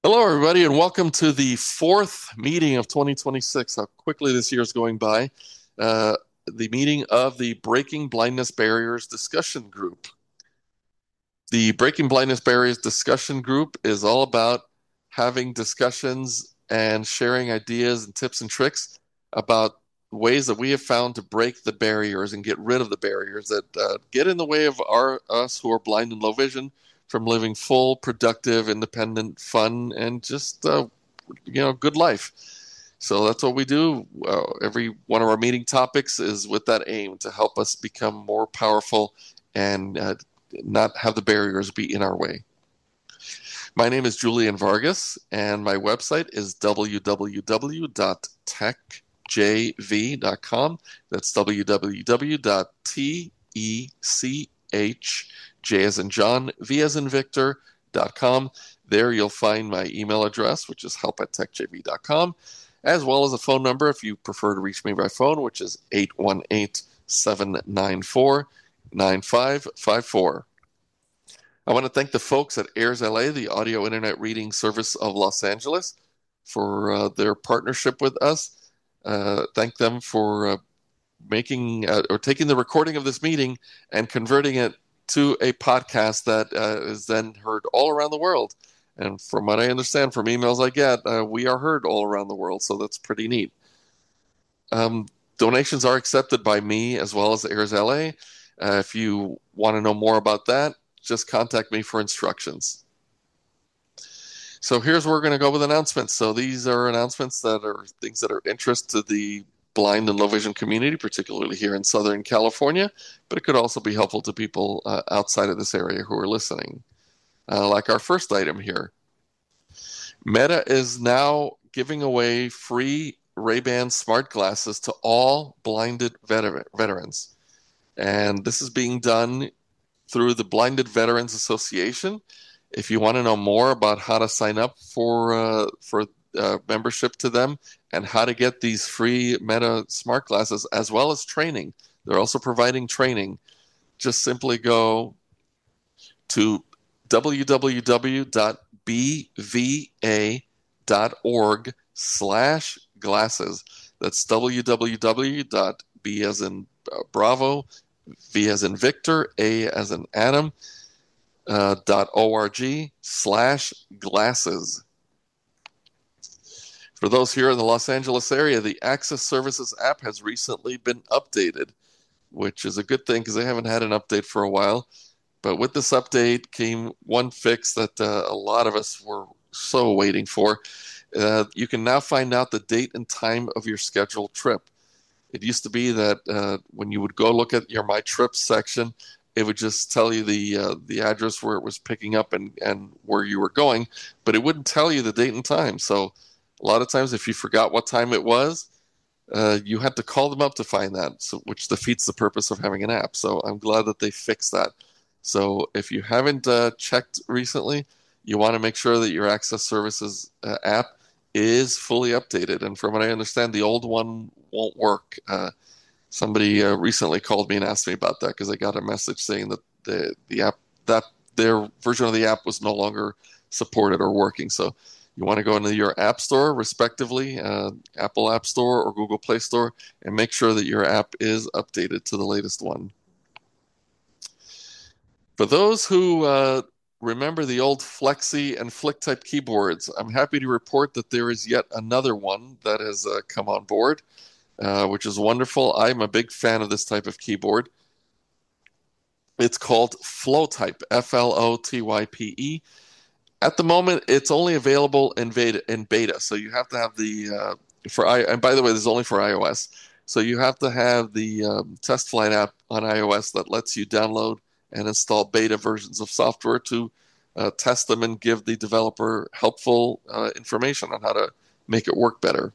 Hello, everybody, and welcome to the fourth meeting of 2026. How quickly this year is going by. Uh, the meeting of the Breaking Blindness Barriers Discussion Group. The Breaking Blindness Barriers Discussion Group is all about having discussions and sharing ideas and tips and tricks about ways that we have found to break the barriers and get rid of the barriers that get in the way of us who are blind and low vision from living full, productive, independent, fun, and just good life. So that's what we do. Every one of our meeting topics is with that aim to help us become more powerful and not have the barriers be in our way. My name is Julian Vargas, and my website is www.techjv.com. That's www.techj as in John, V as in Victor.com. There you'll find my email address, which is help@techjv.com, as well as a phone number if you prefer to reach me by phone, which is 818-794-9554. I want to thank the folks at Airs LA, the audio internet reading service of Los Angeles, for their partnership with us. Thank them for making or taking the recording of this meeting and converting it to a podcast that is then heard all around the world. And from what I understand from emails I get, we are heard all around the world, so that's pretty neat. Donations are accepted by me as well as Airs LA. If you want to know more about that, just contact me for instructions. So here's where we're going to go with announcements. So these are announcements that are things that are of interest to the blind and low vision community, particularly here in Southern California, but it could also be helpful to people outside of this area who are listening. Like our first item here, Meta is now giving away free Ray-Ban smart glasses to all blinded veterans. And this is being done through the Blinded Veterans Association. If you want to know more about how to sign up for membership to them and how to get these free Meta smart glasses, as well as training, they're also providing training. Just simply go to www.bva.org/glasses. That's www.b as in Bravo, V as in Victor, A as in Adam, .org/glasses. For those here in the Los Angeles area, the Access Services app has recently been updated, which is a good thing because they haven't had an update for a while. But with this update came one fix that a lot of us were so waiting for. You can now find out the date and time of your scheduled trip. It used to be that when you would go look at your My Trips section, it would just tell you the address where it was picking up and where you were going, but it wouldn't tell you the date and time. So a lot of times, if you forgot what time it was, you had to call them up to find that, so, which defeats the purpose of having an app. So I'm glad that they fixed that. So if you haven't checked recently, you want to make sure that your Access Services app is fully updated. And from what I understand, the old one won't work. Somebody recently called me and asked me about that because I got a message saying that the app that their version of the app was no longer supported or working. So you want to go into your app store, respectively, Apple App Store or Google Play Store, and make sure that your app is updated to the latest one. For those who remember the old Flexi and Flick type keyboards, I'm happy to report that there is yet another one that has come on board, which is wonderful. I'm a big fan of this type of keyboard. It's called FlowType, FLOTYPE. At the moment, it's only available in beta, so you have to have the and by the way, this is only for iOS. So you have to have the Test Flight app on iOS that lets you download and install beta versions of software to test them and give the developer helpful information on how to make it work better.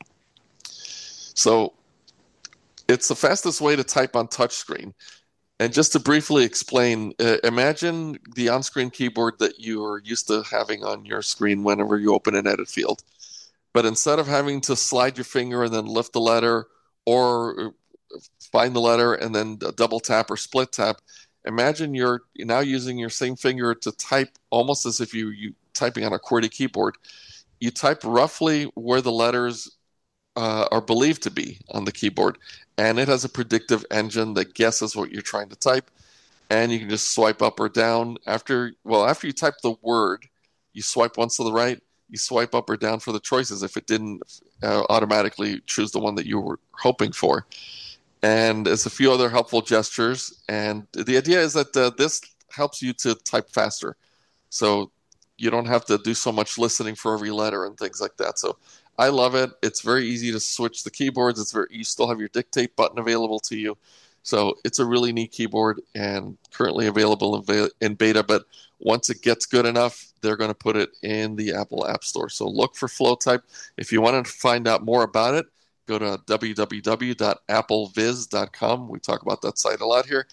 So it's the fastest way to type on touchscreen. And just to briefly explain, imagine the on-screen keyboard that you're used to having on your screen whenever you open an edit field. But instead of having to slide your finger and then lift the letter or find the letter and then double tap or split tap, imagine you're now using your same finger to type almost as if you typing on a QWERTY keyboard, you type roughly where the letters are believed to be on the keyboard, and it has a predictive engine that guesses what you're trying to type, and you can just swipe up or down. After you type the word, you swipe once to the right, you swipe up or down for the choices if it didn't automatically choose the one that you were hoping for. And there's a few other helpful gestures, and the idea is that this helps you to type faster. So you don't have to do so much listening for every letter and things like that. So I love it. It's very easy to switch the keyboards. You still have your dictate button available to you. So it's a really neat keyboard and currently available in beta. But once it gets good enough, they're going to put it in the Apple App Store. So look for FlowType. If you want to find out more about it, go to www.appleviz.com. We talk about that site a lot here.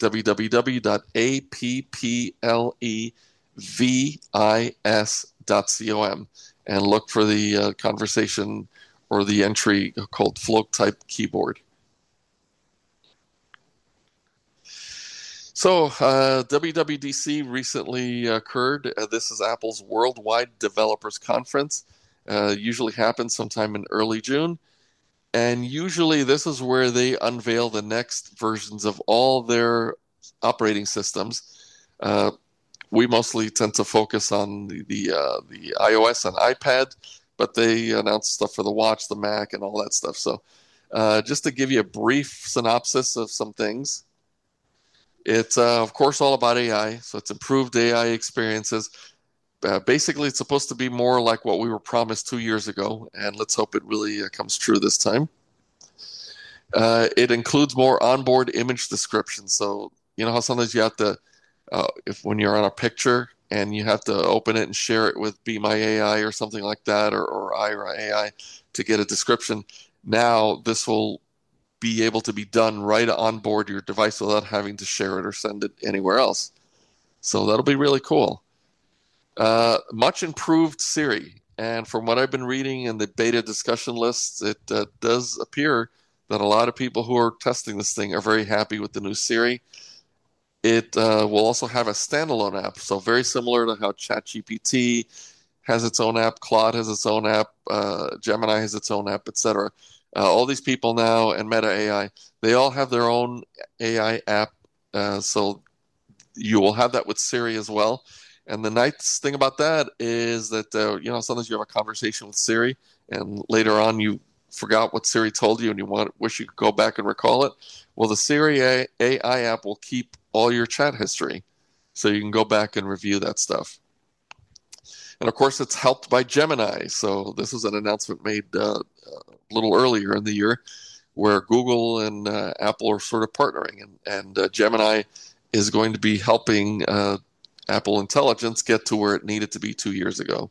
www.appleviz.com and look for the conversation or the entry called FlowType keyboard. So WWDC recently occurred. This is Apple's Worldwide Developers Conference. Usually happens sometime in early June. And usually this is where they unveil the next versions of all their operating systems. We mostly tend to focus on the iOS and iPad, but they announce stuff for the watch, the Mac, and all that stuff. So just to give you a brief synopsis of some things, it's, of course, all about AI. So it's improved AI experiences. Basically, it's supposed to be more like what we were promised 2 years ago, and let's hope it really comes true this time. It includes more onboard image description. So you know how sometimes you have to, when you're on a picture and you have to open it and share it with Be My AI or something like that, or Ira AI to get a description. Now this will be able to be done right on board your device without having to share it or send it anywhere else. So that'll be really cool. Much improved Siri, and from what I've been reading in the beta discussion lists, it does appear that a lot of people who are testing this thing are very happy with the new Siri. It will also have a standalone app, so very similar to how ChatGPT has its own app, Claude has its own app, Gemini has its own app, etc. All these people now, and Meta AI, they all have their own AI app, so you will have that with Siri as well. And the nice thing about that is that, sometimes you have a conversation with Siri and later on you forgot what Siri told you and you wish you could go back and recall it. Well, the Siri AI app will keep all your chat history, so you can go back and review that stuff. And of course, it's helped by Gemini. So this was an announcement made a little earlier in the year where Google and Apple are sort of partnering, and Gemini is going to be helping Apple Intelligence get to where it needed to be 2 years ago.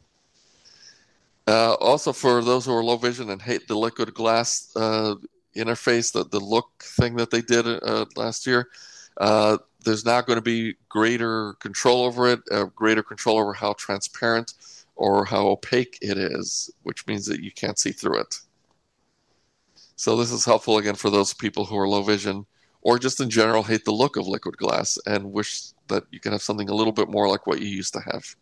Also, for those who are low vision and hate the liquid glass interface, the look thing that they did last year, there's now going to be greater control over it, greater control over how transparent or how opaque it is, which means that you can't see through it. So this is helpful, again, for those people who are low vision or just in general hate the look of liquid glass and wish that you can have something a little bit more like what you used to have.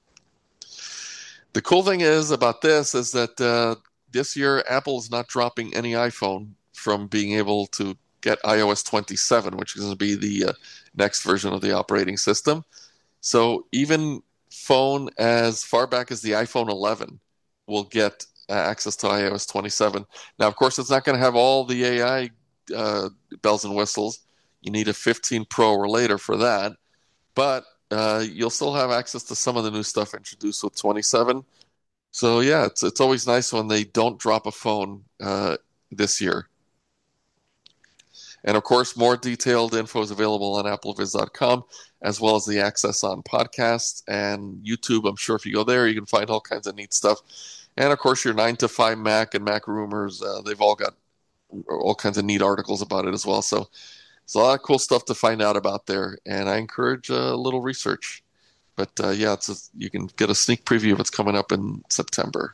The cool thing is about this is that this year Apple is not dropping any iPhone from being able to get iOS 27, which is going to be the next version of the operating system. So even phone as far back as the iPhone 11 will get access to iOS 27. Now, of course, it's not going to have all the AI bells and whistles. You need a 15 Pro or later for that. But you'll still have access to some of the new stuff introduced with 27. So yeah, it's always nice when they don't drop a phone this year. And of course, more detailed info is available on appleviz.com, as well as the access on podcasts and YouTube. I'm sure if you go there, you can find all kinds of neat stuff. And of course, your 9 to 5 Mac and Mac rumors, they've all got all kinds of neat articles about it as well. So it's a lot of cool stuff to find out about there, and I encourage a little research. But yeah, you can get a sneak preview of what's coming up in September.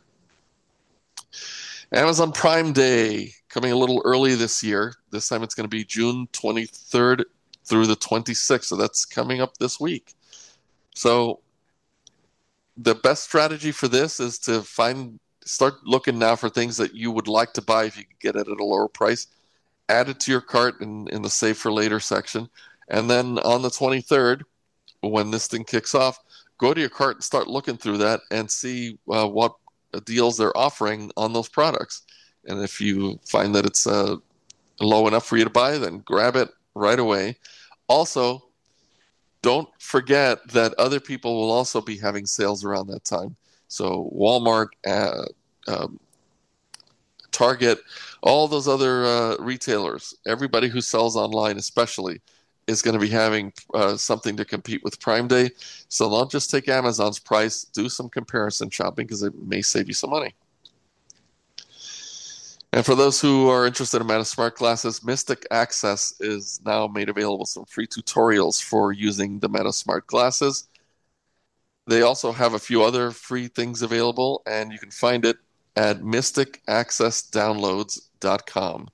Amazon Prime Day, coming a little early this year. This time it's going to be June 23rd through the 26th, so that's coming up this week. So the best strategy for this is to start looking now for things that you would like to buy if you could get it at a lower price. Add it to your cart in the save for later section. And then on the 23rd, when this thing kicks off, go to your cart and start looking through that and see what deals they're offering on those products. And if you find that it's low enough for you to buy, then grab it right away. Also, don't forget that other people will also be having sales around that time. So Walmart, Target, all those other retailers, everybody who sells online especially, is going to be having something to compete with Prime Day. So don't just take Amazon's price, do some comparison shopping because it may save you some money. And for those who are interested in Meta Smart Glasses, Mystic Access is now made available some free tutorials for using the Meta Smart Glasses. They also have a few other free things available, and you can find it at mysticaccessdownloads.com.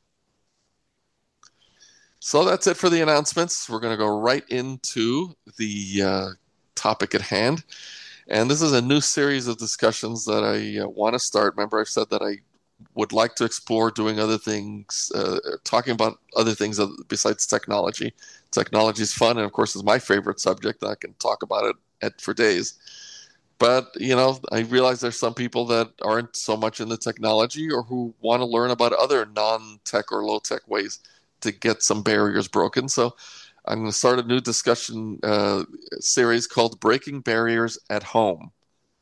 So that's it for the announcements. We're going to go right into the topic at hand. And this is a new series of discussions that I want to start. Remember, I've said that I would like to explore doing other things, talking about other things besides technology. Technology is fun, and of course, is my favorite subject. I can talk about it for days. But, I realize there's some people that aren't so much into technology or who want to learn about other non-tech or low-tech ways to get some barriers broken. So I'm going to start a new discussion series called Breaking Barriers at Home.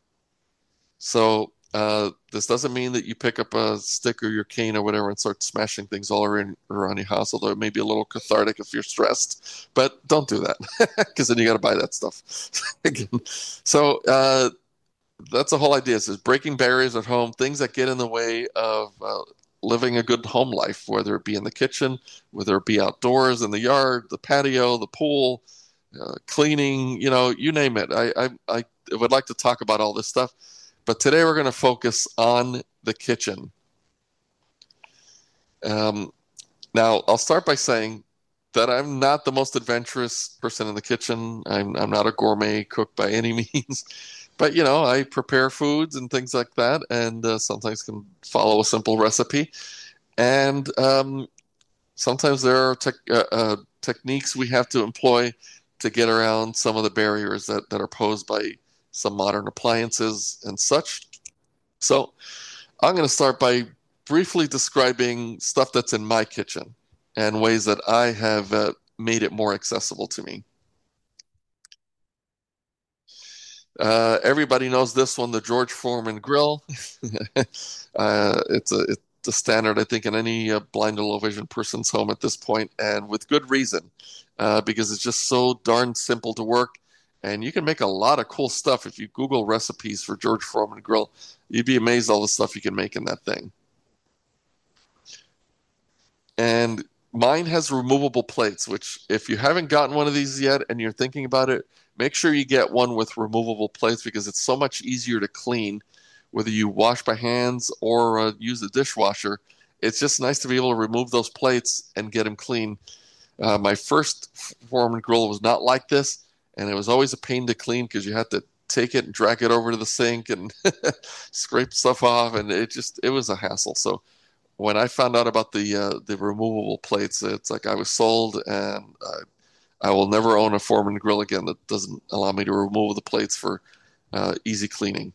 So this doesn't mean that you pick up a stick or your cane or whatever and start smashing things all around your house, although it may be a little cathartic if you're stressed. But don't do that, because then you got to buy that stuff. So that's the whole idea, is breaking barriers at home, things that get in the way of living a good home life, whether it be in the kitchen, whether it be outdoors, in the yard, the patio, the pool, cleaning, you name it. I would like to talk about all this stuff. But today we're going to focus on the kitchen. Now, I'll start by saying that I'm not the most adventurous person in the kitchen. I'm not a gourmet cook by any means. But, I prepare foods and things like that, and sometimes can follow a simple recipe. And sometimes there are techniques we have to employ to get around some of the barriers that are posed by some modern appliances and such. So I'm going to start by briefly describing stuff that's in my kitchen and ways that I have made it more accessible to me. Everybody knows this one, the George Foreman grill. It's a standard, I think, in any blind or low vision person's home at this point, and with good reason, because it's just so darn simple to work. And you can make a lot of cool stuff. If you Google recipes for George Foreman grill, you'd be amazed all the stuff you can make in that thing. And mine has removable plates, which if you haven't gotten one of these yet and you're thinking about it, make sure you get one with removable plates because it's so much easier to clean, whether you wash by hands or use a dishwasher. It's just nice to be able to remove those plates and get them clean. My first Foreman grill was not like this, and it was always a pain to clean because you had to take it and drag it over to the sink and scrape stuff off, and it was a hassle. So when I found out about the removable plates, it's like I was sold, and I will never own a Foreman grill again that doesn't allow me to remove the plates for easy cleaning.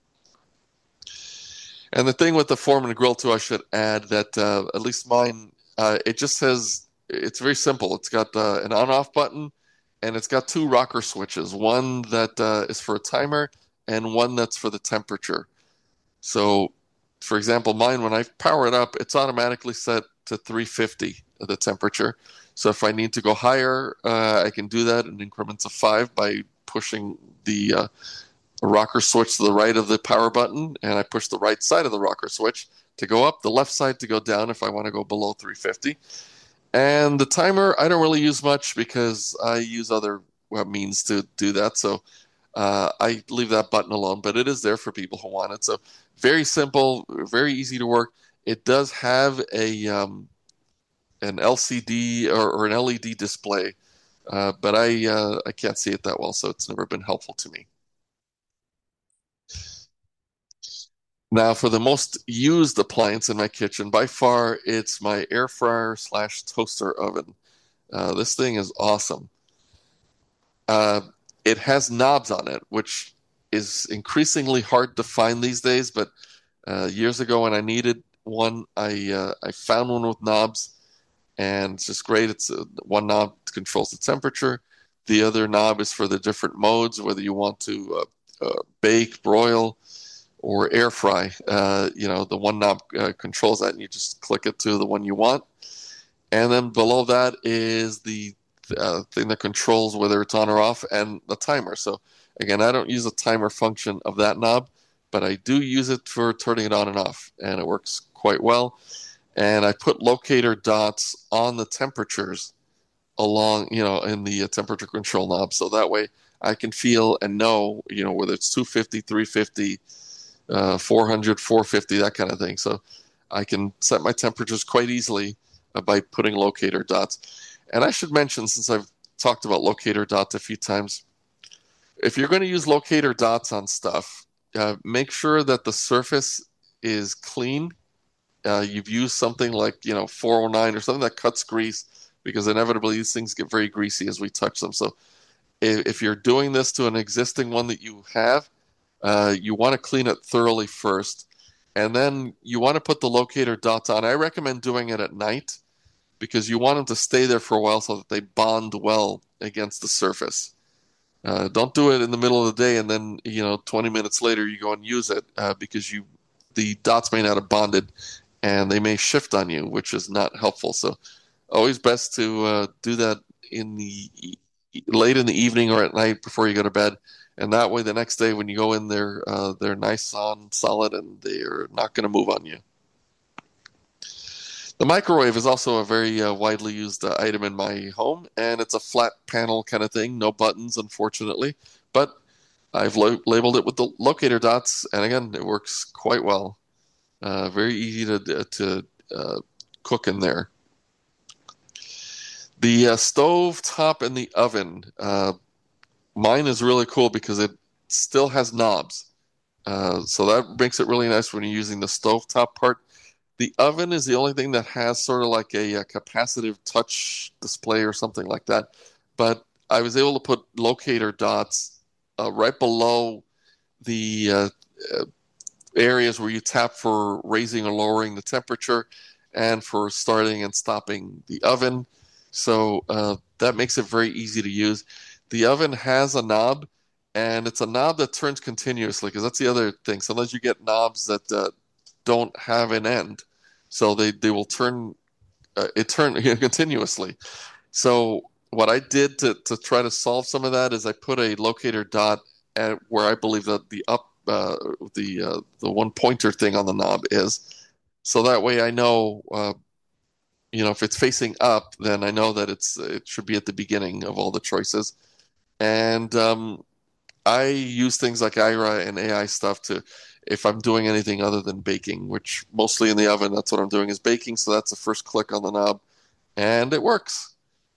And the thing with the Foreman grill too, I should add that at least mine, it just says it's very simple. It's got an on-off button, and it's got two rocker switches. One that is for a timer, and one that's for the temperature. So, for example, mine, when I power it up, it's automatically set to 350, the temperature. So if I need to go higher, I can do that in increments of 5 by pushing the rocker switch to the right of the power button, and I push the right side of the rocker switch to go up, the left side to go down if I want to go below 350. And the timer, I don't really use much because I use other means to do that. So I leave that button alone, but it is there for people who want it. So very simple, very easy to work. It does have an LCD or an LED display, but I can't see it that well, so it's never been helpful to me. Now, for the most used appliance in my kitchen, by far, it's my air fryer slash toaster oven. This thing is awesome. Uh, it has knobs on it, which is increasingly hard to find these days. But years ago, when I needed one, I found one with knobs, and it's just great. It's one knob controls the temperature. The other knob is for the different modes, whether you want to bake, broil, or air fry. The one knob controls that, and you just click it to the one you want. And then below that is the thing that controls whether it's on or off and the timer. So again, I don't use a timer function of that knob, but I do use it for turning it on and off, and it works quite well. And I put locator dots on the temperatures along, in the temperature control knob. So that way I can feel and know, whether it's 250, 350, 400, 450, that kind of thing. So I can set my temperatures quite easily by putting locator dots. And I should mention, since I've talked about locator dots a few times, if you're going to use locator dots on stuff, make sure that the surface is clean. You've used something like 409 or something that cuts grease, because inevitably these things get very greasy as we touch them. So if you're doing this to an existing one that you have, you want to clean it thoroughly first, and then you want to put the locator dots on. I recommend doing it at night, because you want them to stay there for a while so that they bond well against the surface. Don't do it in the middle of the day and then 20 minutes later you go and use it, because the dots may not have bonded and they may shift on you, which is not helpful. So always best to do that in the late in the evening or at night before you go to bed. And that way, the next day when you go in there, they're nice on solid and they're not going to move on you. The microwave is also a very widely used item in my home, and it's a flat panel kind of thing, no buttons, unfortunately. But I've labeled it with the locator dots, and again, it works quite well. Very easy to cook in there. The stove top and the oven, mine is really cool because it still has knobs. So that makes it really nice when you're using the stovetop part. The oven is the only thing that has sort of like a capacitive touch display or something like that. But I was able to put locator dots right below the areas where you tap for raising or lowering the temperature and for starting and stopping the oven. So that makes it very easy to use. The oven has a knob, and it's a knob that turns continuously, because that's the other thing. Sometimes you get knobs that don't have an end, so they will turn continuously. So what I did to try to solve some of that is I put a locator dot at where I believe that the one pointer thing on the knob is, so that way I know if it's facing up, then I know that it should be at the beginning of all the choices. And I use things like Ira and AI stuff to, if I'm doing anything other than baking, which mostly in the oven, that's what I'm doing is baking. So that's the first click on the knob, and it works.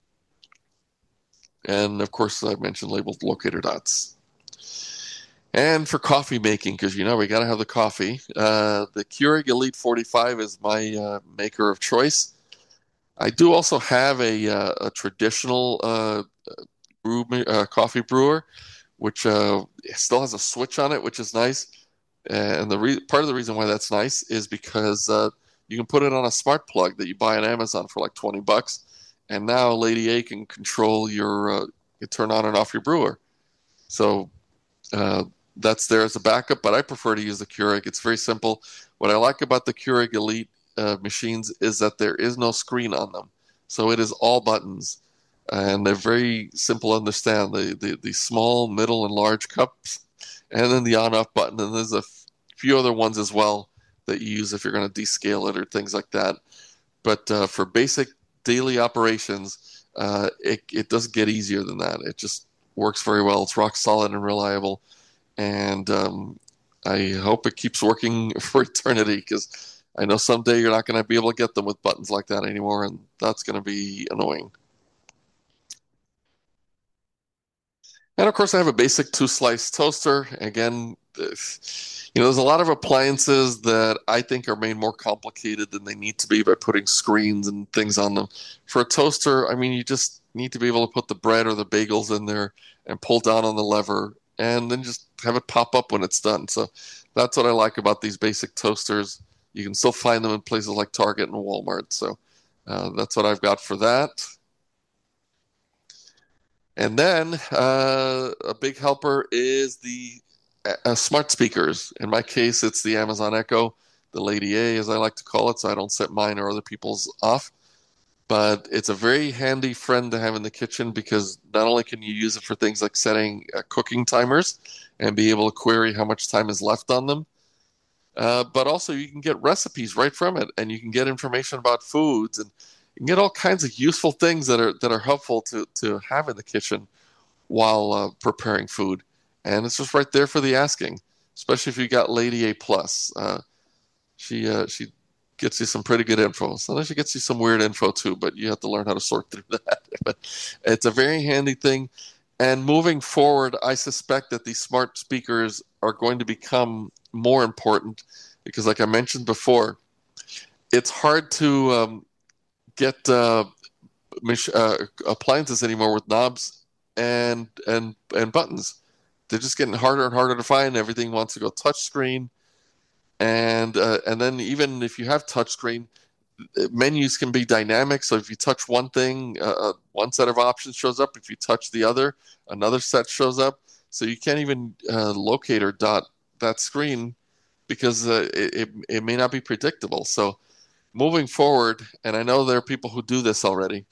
And of course, I mentioned labeled locator dots. And for coffee making, because we got to have the coffee, the Keurig Elite 45 is my maker of choice. I do also have a traditional coffee brewer, which still has a switch on it, which is nice. And part of the reason why that's nice is because you can put it on a smart plug that you buy on Amazon for like $20, and now Lady A can control you turn on and off your brewer. So that's there as a backup, but I prefer to use the Keurig. It's very simple. What I like about the Keurig Elite machines is that there is no screen on them, so it is all buttons, and they're very simple to understand. The small, middle, and large cups, and then the on-off button, and there's a few other ones as well that you use if you're going to descale it or things like that. But for basic daily operations, it doesn't get easier than that. It just works very well. It's rock solid and reliable, and I hope it keeps working for eternity, because I know someday you're not going to be able to get them with buttons like that anymore, and that's going to be annoying. And of course, I have a basic two-slice toaster. Again, there's a lot of appliances that I think are made more complicated than they need to be by putting screens and things on them. For a toaster, I mean, you just need to be able to put the bread or the bagels in there and pull down on the lever and then just have it pop up when it's done. So that's what I like about these basic toasters. You can still find them in places like Target and Walmart. So that's what I've got for that. And then a big helper is the smart speakers. In my case, it's the Amazon Echo, the Lady A, as I like to call it, so I don't set mine or other people's off. But it's a very handy friend to have in the kitchen because not only can you use it for things like setting cooking timers and be able to query how much time is left on them, but also you can get recipes right from it, and you can get information about foods, and you can get all kinds of useful things that are helpful to have in the kitchen while preparing food. And it's just right there for the asking, especially if you got Lady A plus. She gets you some pretty good info. Sometimes she gets you some weird info too, but you have to learn how to sort through that. But it's a very handy thing. And moving forward, I suspect that these smart speakers are going to become more important because, like I mentioned before, it's hard to get appliances anymore with knobs and buttons. They're just getting harder and harder to find. Everything wants to go touchscreen, and then even if you have touchscreen, menus can be dynamic. So if you touch one thing, one set of options shows up. If you touch the other, another set shows up. So you can't even locate or dot that screen because it may not be predictable. So moving forward, and I know there are people who do this already,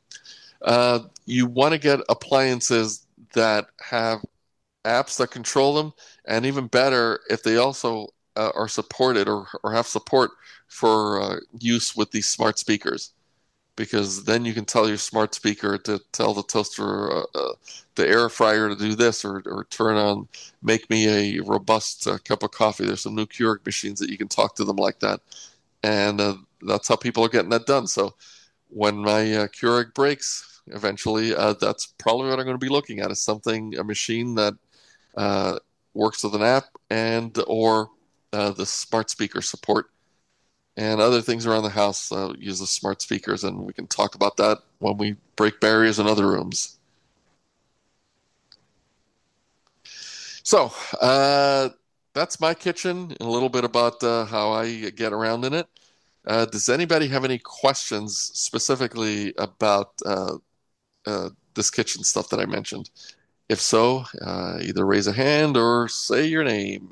you want to get appliances that have apps that control them, and even better, if they also are supported or have support for use with these smart speakers. Because then you can tell your smart speaker to tell the toaster, the air fryer to do this, or turn on, make me a robust cup of coffee. There's some new Keurig machines that you can talk to them like that, and that's how people are getting that done. So when my Keurig breaks eventually, that's probably what I'm going to be looking at is something, a machine that uh, works with an app and or the smart speaker support and other things around the house use the smart speakers, and we can talk about that when we break barriers in other rooms. So that's my kitchen, a little bit about how I get around in it. Does anybody have any questions specifically about this kitchen stuff that I mentioned? If so, either raise a hand or say your name.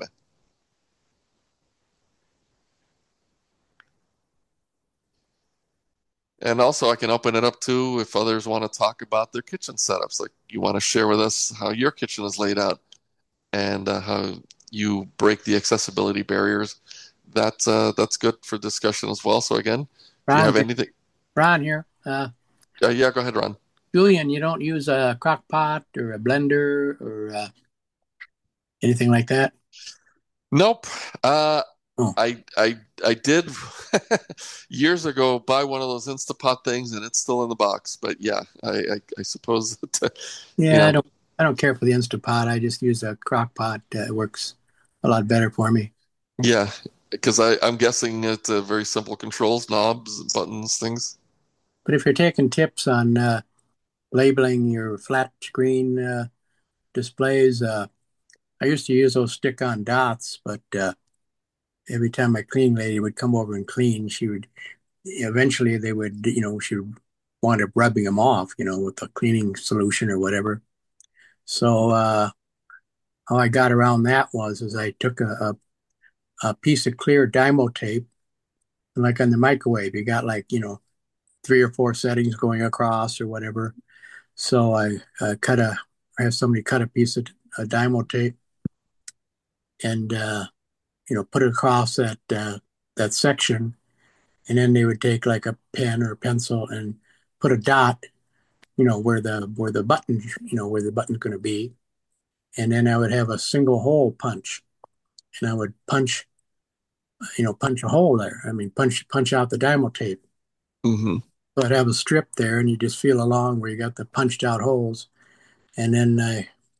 And also, I can open it up too if others want to talk about their kitchen setups. Like you want to share with us how your kitchen is laid out and how you break the accessibility barriers. That's good for discussion as well. So again, if you Ron have here. anything, Ron here. yeah, go ahead, Ron. Julian, you don't use a crock pot or a blender or anything like that? Nope. Uh, Oh, I did years ago buy one of those Instapot things, and it's still in the box. But yeah, I suppose that you yeah, know, I don't care for the Instapot. I just use a crock pot. It works a lot better for me. yeah, because I'm guessing it's very simple controls, knobs, buttons, things. But if you're taking tips on labeling your flat screen displays, I used to use those stick-on dots, but every time my cleaning lady would come over and clean, she would eventually they would, she would wind up rubbing them off, with a cleaning solution or whatever. So how I got around that was I took a piece of clear Dymo tape, and like on the microwave, you got like, three or four settings going across or whatever. So I have somebody cut a piece of Dymo tape and, put it across that section. And then they would take like a pen or a pencil and put a dot, where the button, where the button's going to be. And then I would have a single hole punch, and I would punch a hole there. I mean, punch out the Dymo tape. Hmm. So I'd have a strip there, and you just feel along where you got the punched out holes. And then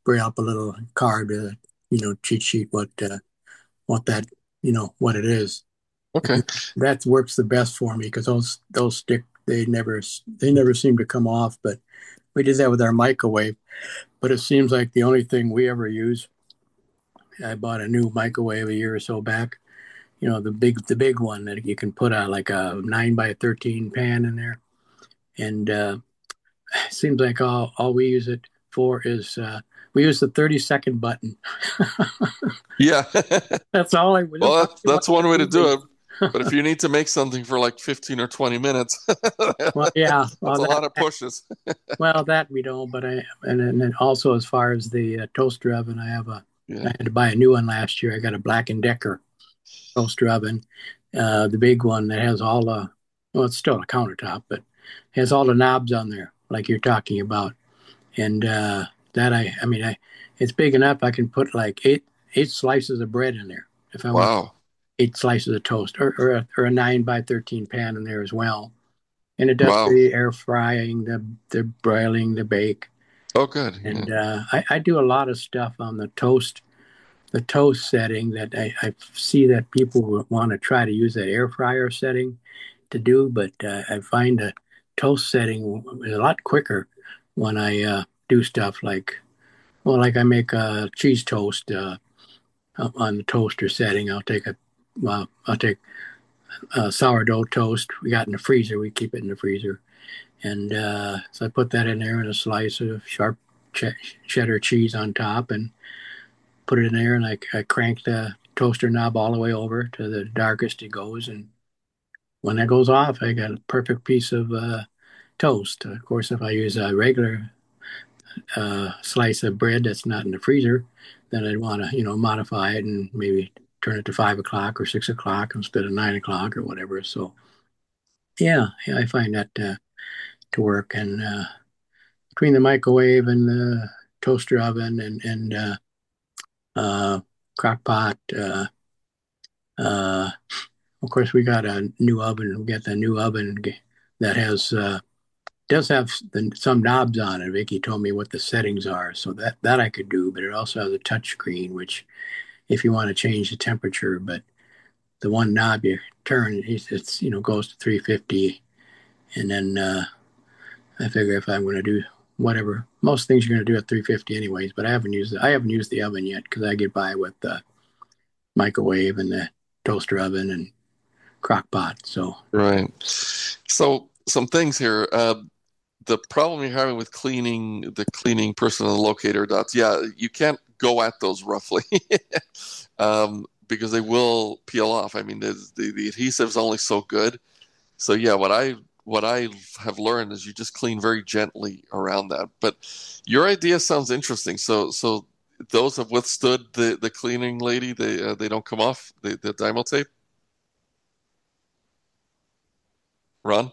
bring up a little card, cheat sheet, what that, what it is. Okay. That works the best for me because those stick, they never seem to come off. But we did that with our microwave. But it seems like the only thing we ever use. I bought a new microwave a year or so back. The big one that you can put like a 9 by 13 pan in there, and it seems like all we use it for is we use the 30-second button. Yeah. That's all I that's Well, all we want that's one way to to do do. it. But if you need to make something for like 15 or 20 minutes, Well, yeah, that's a lot of pushes. that we don't. But and then also as far as the toaster oven, I Yeah. had to buy a new one last year. I got a Black and Decker toaster oven, the big one that has all the, well, it's still a countertop, but has all the knobs on there, like you're talking about. And that I mean, it's big enough. I can put like eight slices of bread in there if I want Wow. 8 slices of toast, or a 9 by 13 pan in there as well. And it does Wow. the air frying, the broiling, the bake. Oh, good. Yeah. And I do a lot of stuff on the toast setting that I see that people want to try to use that air fryer setting to do, but I find the toast setting is a lot quicker when I do stuff like, well, like I make a cheese toast on the toaster setting. I'll take sourdough toast we got in the freezer. We keep it in the freezer, and so I put that in there and a slice of sharp cheddar cheese on top, and put it in there, and I crank the toaster knob all the way over to the darkest it goes, and when that goes off, I got a perfect piece of toast. Of course, if I use a regular slice of bread that's not in the freezer, then I'd want to, modify it and maybe turn it to 5 o'clock or 6 o'clock instead of 9 o'clock or whatever. So, yeah, I find that to work. And between the microwave and the toaster oven and uh, crock pot, uh, of course, we got a new oven. We got the new oven that does have some knobs on it. Vicky told me what the settings are, so that I could do. But it also has a touch screen, which if you want to change the temperature, but the one knob you turn, it's goes to 350, and then I figure if I'm going to do whatever, most things you're going to do at 350 anyways. But I haven't used the oven yet because I get by with the microwave and the toaster oven and crock pot. So Right. So some things here. The problem you're having with cleaning personal locator dots, yeah, you can't go at those roughly because they will peel off. I mean, the adhesive's only so good. So yeah, what I have learned is you just clean very gently around that. But your idea sounds interesting. So those have withstood the cleaning lady. They don't come off the Dymo tape. Ron?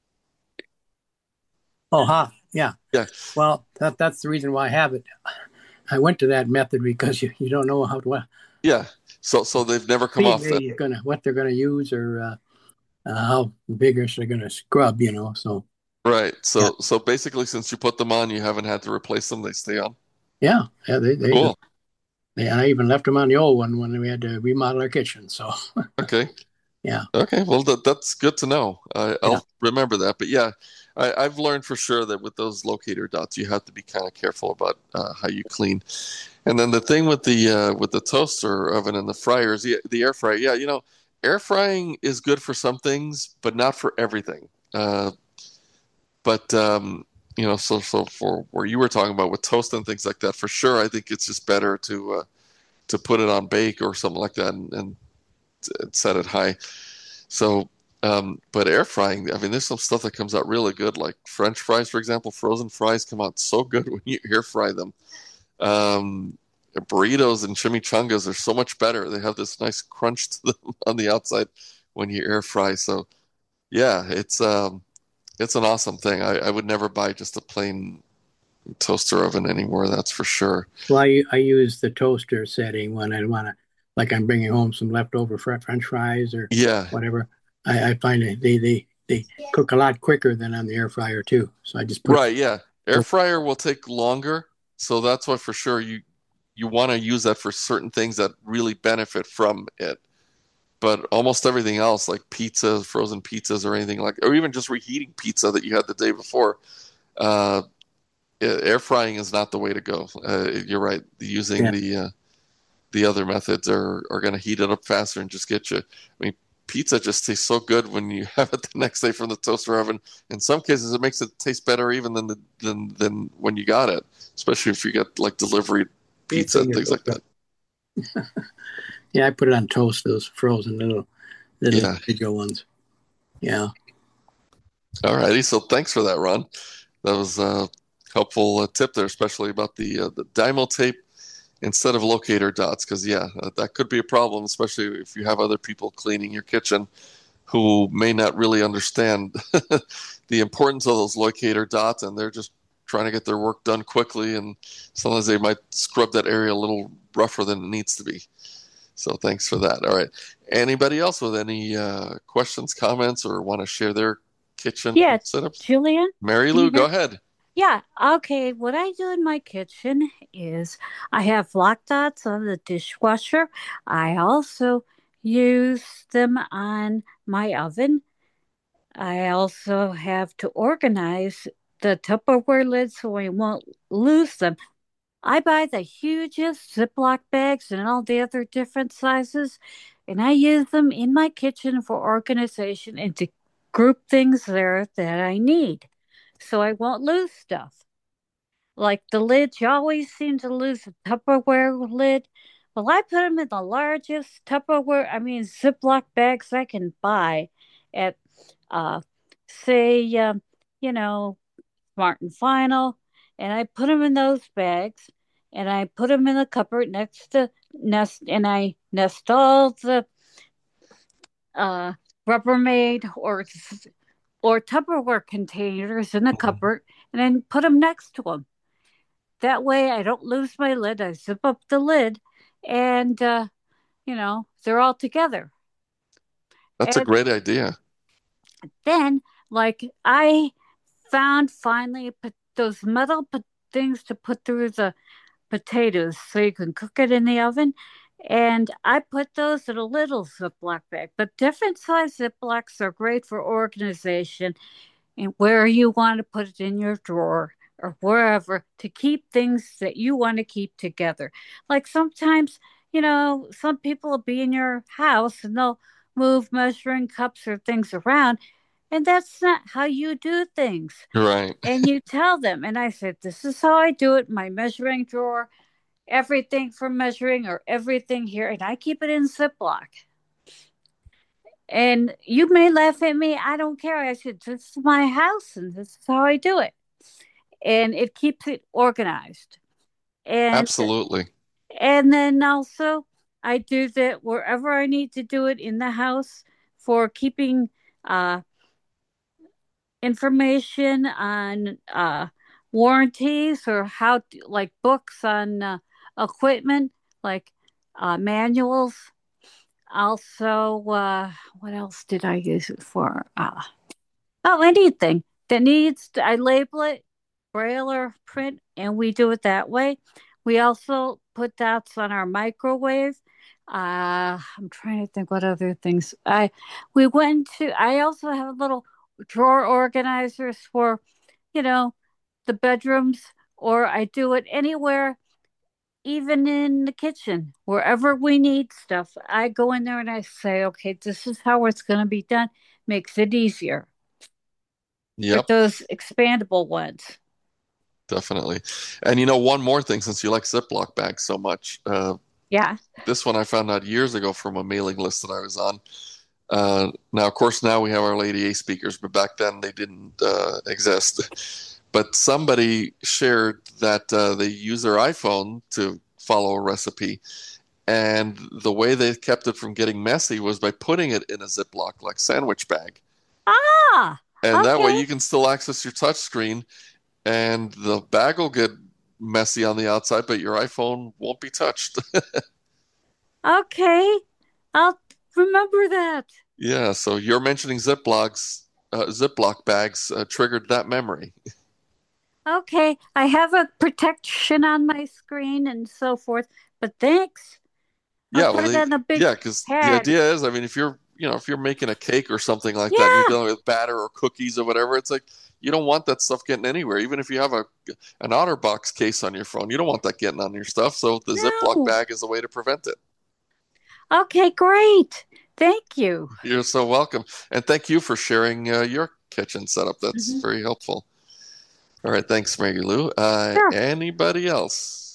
oh ha, yeah. Yeah, Well, that's the reason why I have it. I went to that method because you don't know yeah. So they've never come speed off then. what they're gonna use, or how vigorous they're gonna scrub. So Right. yeah, So basically, since you put them on, you haven't had to replace them. They stay on. yeah. Cool. I even left them on the old one when we had to remodel our kitchen. So Okay. yeah, Okay. Well, that's good to know. yeah. I'll remember that. But yeah, I've learned for sure that with those locator dots, you have to be kind of careful about how you clean. And then the thing with the toaster oven and the fryers, the air fryer. Yeah, air frying is good for some things, but not for everything. But so for where you were talking about with toast and things like that, for sure, I think it's just better to put it on bake or something like that and set it high. So, but air frying, I mean, there's some stuff that comes out really good, like French fries, for example. Frozen fries come out so good when you air fry them. Um, Burritos and chimichangas are so much better. They have this nice crunch to them on the outside when you air fry. So, yeah, it's an awesome thing. I would never buy just a plain toaster oven anymore. That's for sure. Well, I use the toaster setting when I want to, like I'm bringing home some leftover French fries or Yeah, whatever. I find that they cook a lot quicker than on the air fryer too. So I just put right. Yeah, air fryer will take longer. So that's why for sure you want to use that for certain things that really benefit from it. But almost everything else, like pizzas, frozen pizzas, or anything like, or even just reheating pizza that you had the day before, uh, air frying is not the way to go. You're right. Using Yeah. the other methods are going to heat it up faster and just get you. I mean, pizza just tastes so good when you have it the next day from the toaster oven. In some cases, it makes it taste better even than when you got it, especially if you get like delivery pizza and Anything is things like okay. that. Yeah, I put it on toast, those frozen little Yeah. individual ones. Yeah. All righty. So thanks for that, Ron. That was a helpful tip there, especially about the Dymo tape instead of locator dots, because yeah, that could be a problem, especially if you have other people cleaning your kitchen who may not really understand the importance of those locator dots, and they're just trying to get their work done quickly, and sometimes they might scrub that area a little rougher than it needs to be. So thanks for that. All right. Anybody else with any questions, comments, or want to share their kitchen Yeah, setups? Julian, Mary can you Lou, go hear? ahead. Yeah, okay. What I do in my kitchen is I have lock dots on the dishwasher. I also use them on my oven. I also have to organize the Tupperware lids so I won't lose them. I buy the hugest Ziploc bags and all the other different sizes, and I use them in my kitchen for organization and to group things there that I need so I won't lose stuff. Like the lid, you always seem to lose a Tupperware lid. Well, I put them in the largest Ziploc bags I can buy at, uh, say, you know, Smart and Final, and I put them in those bags, and I put them in the cupboard next to nest, and I nest all the uh, Rubbermaid or Tupperware containers in the Mhm. cupboard, and then put them next to them. That way, I don't lose my lid. I zip up the lid, and they're all together. That's a And great idea. then, like I found finally those things to put through the potatoes so you can cook it in the oven. And I put those in a little Ziploc bag, but different size Ziplocs are great for organization and where you want to put it in your drawer or wherever to keep things that you want to keep together. Like sometimes, some people will be in your house and they'll move measuring cups or things around, and that's not how you do things. Right. And you tell them, and I said, this is how I do it, my measuring drawer, everything for measuring or everything here, and I keep it in Ziploc. And you may laugh at me. I don't care. I said, this is my house and this is how I do it. And it keeps it organized. And Absolutely. and then also I do that wherever I need to do it in the house for keeping uh information on warranties or like books on equipment, like manuals. Also, what else did I use it for? Oh, anything that needs, I label it braille or print, and we do it that way. We also put dots on our microwave. I'm trying to think what other things I also have little drawer organizers for, you know, the bedrooms, or I do it anywhere, even in the kitchen, wherever we need stuff. I go in there and I say, okay, this is how it's going to be done. Makes it easier. Or Yep. those expandable ones. Definitely. And one more thing, since you like Ziploc bags so much, Yeah. this one I found out years ago from a mailing list that I was on. Now, of course, now we have our Lady A speakers, but back then they didn't exist. But somebody shared that they use their iPhone to follow a recipe, and the way they kept it from getting messy was by putting it in a Ziploc, like sandwich bag. Ah, And that way okay. you can still access your touch screen, and the bag will get messy on the outside, but your iPhone won't be touched. Okay. I'll remember that. Yeah, so you're mentioning Ziploc bags triggered that memory. Okay, I have a protection on my screen and so forth, but thanks. I'll Yeah, put well, it on a big yeah, because the pad. idea is, I mean, if you're, if you're making a cake or something like that, and you're Yeah, dealing with batter or cookies or whatever, it's like you don't want that stuff getting anywhere. Even if you have an OtterBox case on your phone, you don't want that getting on your stuff. So the Ziploc no. bag is the way to prevent it. Okay, great. Thank you. You're so welcome, and thank you for sharing your kitchen setup. That's Hmm. very helpful. All right, thanks, Mary Lou. Sure. Anybody else?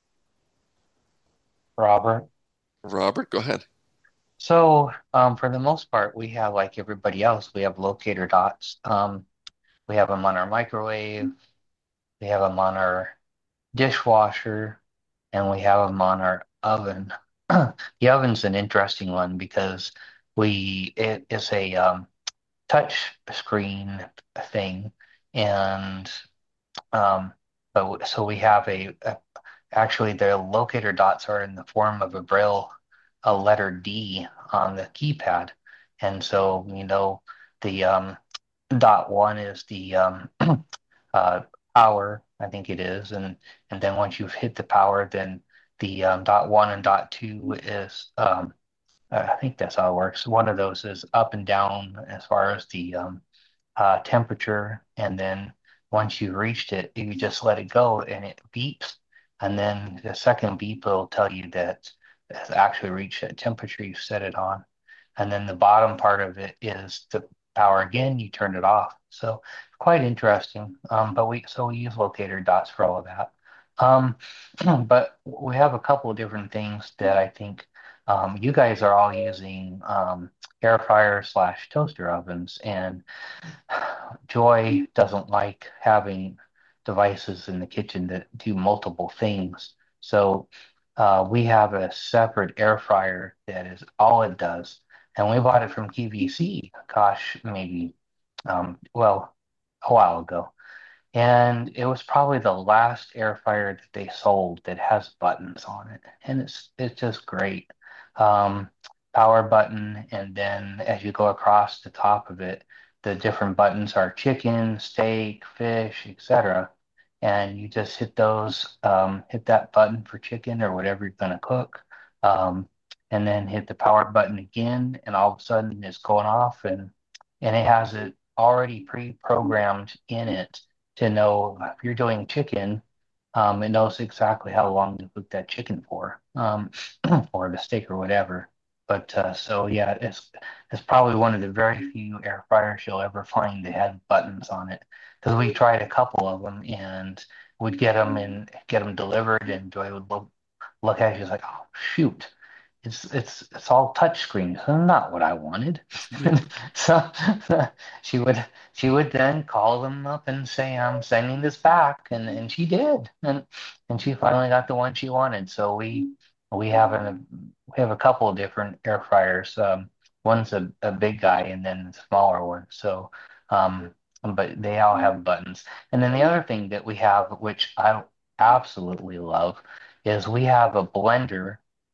Robert. Robert, go ahead. So, for the most part, we have like everybody else, we have locator dots. We have them on our microwave, we have them on our dishwasher, and we have them on our oven. The oven's an interesting one because it is a touch screen thing, and um, so we have actually the locator dots are in the form of a letter D on the keypad, and so the dot one is the uh, power, I think it is, and then once you've hit the power, then the dot one and dot two is I think that's how it works. One of those is up and down as far as the temperature, and then once you've reached it, you just let it go and it beeps. And then the second beep will tell you that it's actually reached that temperature you set it on. And then the bottom part of it is the power again, you turn it off. So quite interesting. But we use locator dots for all of that. Um, but we have a couple of different things that I think you guys are all using air fryer slash toaster ovens, and Joy doesn't like having devices in the kitchen that do multiple things. So we have a separate air fryer that is all it does. And we bought it from QVC, gosh, maybe, well, a while ago. And it was probably the last air fryer that they sold that has buttons on it. And it's just great. Um, Power button, and then as you go across the top of it, the different buttons are chicken, steak, fish, etc. And you just hit those, hit that button for chicken or whatever you're gonna cook. Um, and then hit the power button again, and all of a sudden it's going off, and it has it already pre-programmed in it to know if you're doing chicken, it knows exactly how long to cook that chicken for, or the steak or whatever. But so yeah, it's probably one of the very few air fryers you'll ever find that had buttons on it. Because we tried a couple of them and would get them delivered, and Joy would look at it, she's like, "Oh shoot, it's all touch screen. Not what I wanted." So she would she would then call them up and say, "I'm sending this back," and she did, and she finally got the one she wanted. So we have we have a couple of different air fryers. One's a big guy, and then a smaller one. So but they all have buttons. And then the other thing that we have, which I absolutely love, is we have a blender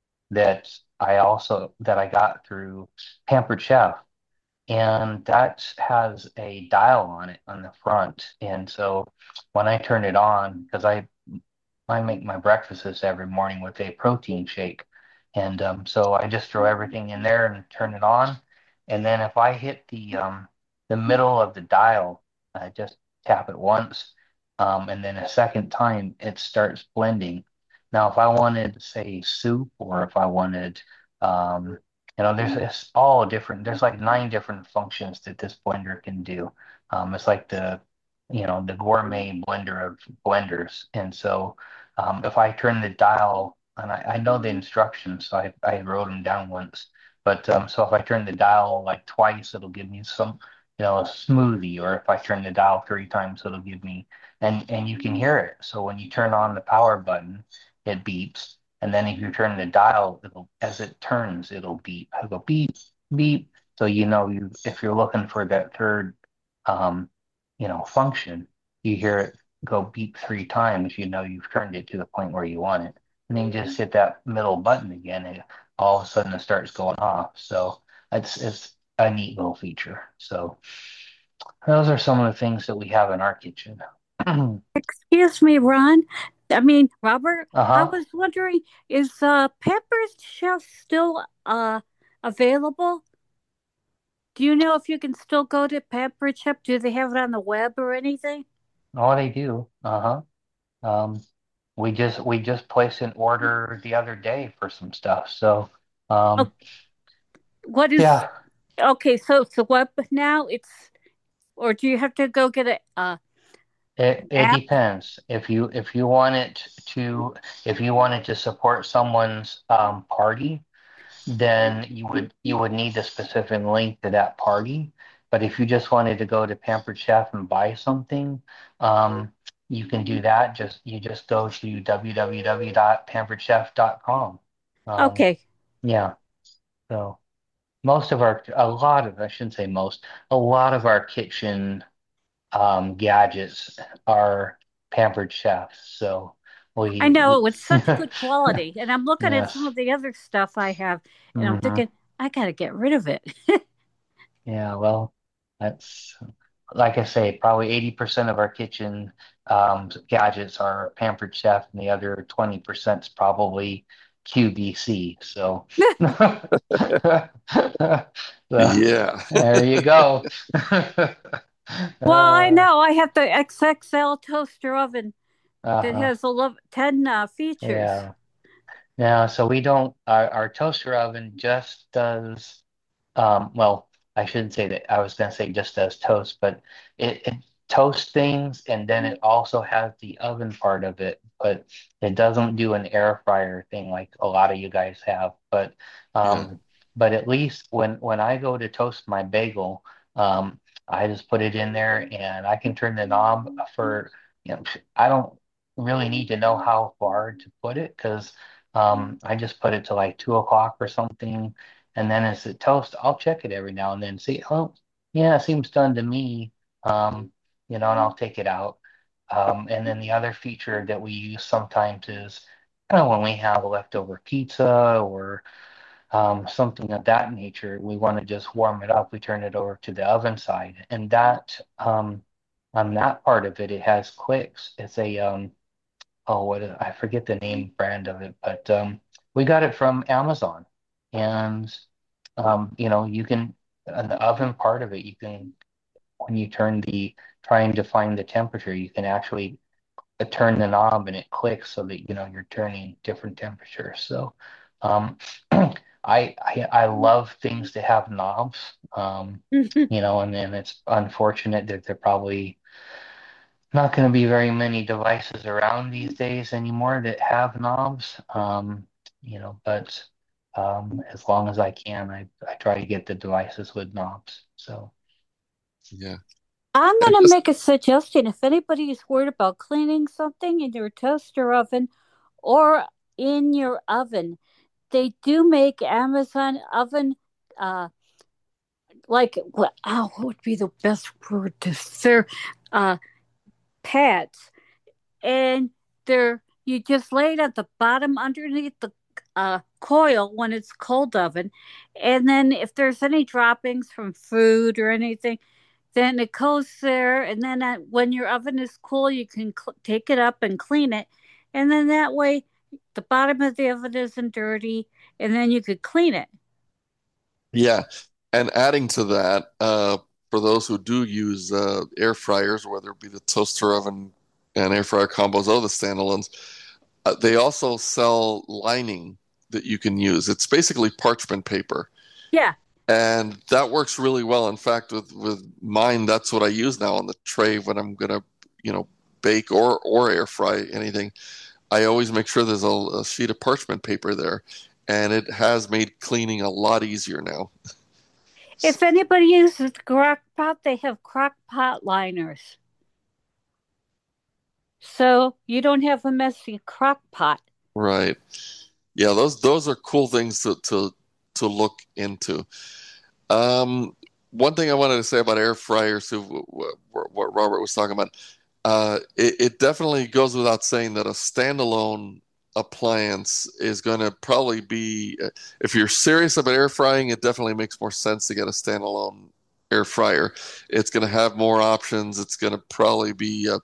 that I got through Pampered Chef, and that has a dial on it on the front. And so when I turn it on, because I make my breakfasts every morning with a protein shake. And so I just throw everything in there and turn it on. And then if I hit the middle of the dial, I just tap it once, and then a second time it starts blending. Now, if I wanted, say, soup, or if I wanted, um, there's it's all different. There's like nine different functions that this blender can do. It's like the gourmet blender of blenders. And so if I turn the dial, and I know the instructions, so I wrote them down once. But so if I turn the dial like twice, it'll give me some, a smoothie. Or if I turn the dial three times, it'll give me, and you can hear it. So when you turn on the power button, it beeps. And then if you turn the dial, as it turns, it'll beep. It'll go beep, beep. So if you're looking for that third, um, function, you hear it go beep three times, you've turned it to the point where you want it. And then you just hit that middle button again, and all of a sudden it starts going off. So it's a neat little feature. So those are some of the things that we have in our kitchen. Excuse me, Ron. I mean, Robert, I Uh-huh. was wondering, is Pepperidge Chef still available? Do you know if you can still go to Pepperidge Chef? Do they have it on the web or anything? Oh, they do. Uh-huh. Um, we just placed an order the other day for some stuff. So, Oh, um, what is yeah, okay? So it's the web now. Or do you have to go get a it app? depends. If you want it to if you wanted to support someone's party, then you would need a specific link to that party. But if you just wanted to go to Pampered Chef and buy something, um, you can do that. You just go to www.pamperedchef.com. Um, Okay, yeah. So I shouldn't say most, a lot of our kitchen gadgets are Pampered Chefs. So I we, know it's such good quality, and I'm looking at some yes. of the other stuff I have, and I'm Hmm. thinking I got to get rid of it. Yeah, well, that's like I say, probably 80% of our kitchen gadgets are Pampered Chef, and the other 20% is probably QVC. So, so Yeah. there you go. Well, I Uh, know I have the XXL toaster oven that uh-huh. has 10 features. Yeah. Yeah, so we don't, our toaster oven just does. Well, I shouldn't say that. I was going to say just does toast, but it toasts things and then it also has the oven part of it, but it doesn't do an air fryer thing like a lot of you guys have. Yeah. Um, but at least when I go to toast my bagel, I just put it in there and I can turn the knob for, I don't really need to know how far to put it because I just put it to like 2 o'clock or something and then as it toasts, I'll check it every now and then, see, oh, yeah, it seems done to me. Um, and I'll take it out. And then the other feature that we use sometimes is when we have leftover pizza or something of that nature, we want to just warm it up. We turn it over to the oven side, and that on that part of it, it has clicks. It's a I forget the name brand of it, but we got it from Amazon, and you can on the oven part of it, you can when you turn the trying to find the temperature, you can actually turn the knob and it clicks so that you're turning different temperatures. So um, I love things to have knobs, and then it's unfortunate that they're probably not going to be very many devices around these days anymore that have knobs. But as long as I can, I try to get the devices with knobs. So, Yeah. I'm And going to just make a suggestion. If anybody is worried about cleaning something in your toaster oven or in your oven, they do make Amazon oven, uh, what would be the best word to say? Uh, pads. And you just lay it at the bottom underneath the coil when it's cold oven. And then if there's any droppings from food or anything, then it goes there. And then when your oven is cool, you can take it up and clean it. And then that way, the bottom of the oven isn't dirty. And then you could clean it. Yeah. And adding to that, for those who do use air fryers, whether it be the toaster oven and air fryer combos or the standalones, they also sell lining that you can use. It's basically parchment paper. Yeah. And that works really well. In fact, with mine, that's what I use now on the tray when I'm gonna, bake or air fry anything. I always make sure there's a sheet of parchment paper there, and it has made cleaning a lot easier now. If anybody uses the crock pot, they have crock pot liners. So you don't have a messy crock pot. Right. Yeah, those are cool things to look into. One thing I wanted to say about air fryers, too, what Robert was talking about, it definitely goes without saying that a standalone appliance is going to probably be, if you're serious about air frying, it definitely makes more sense to get a standalone air fryer. It's going to have more options. It's going to probably be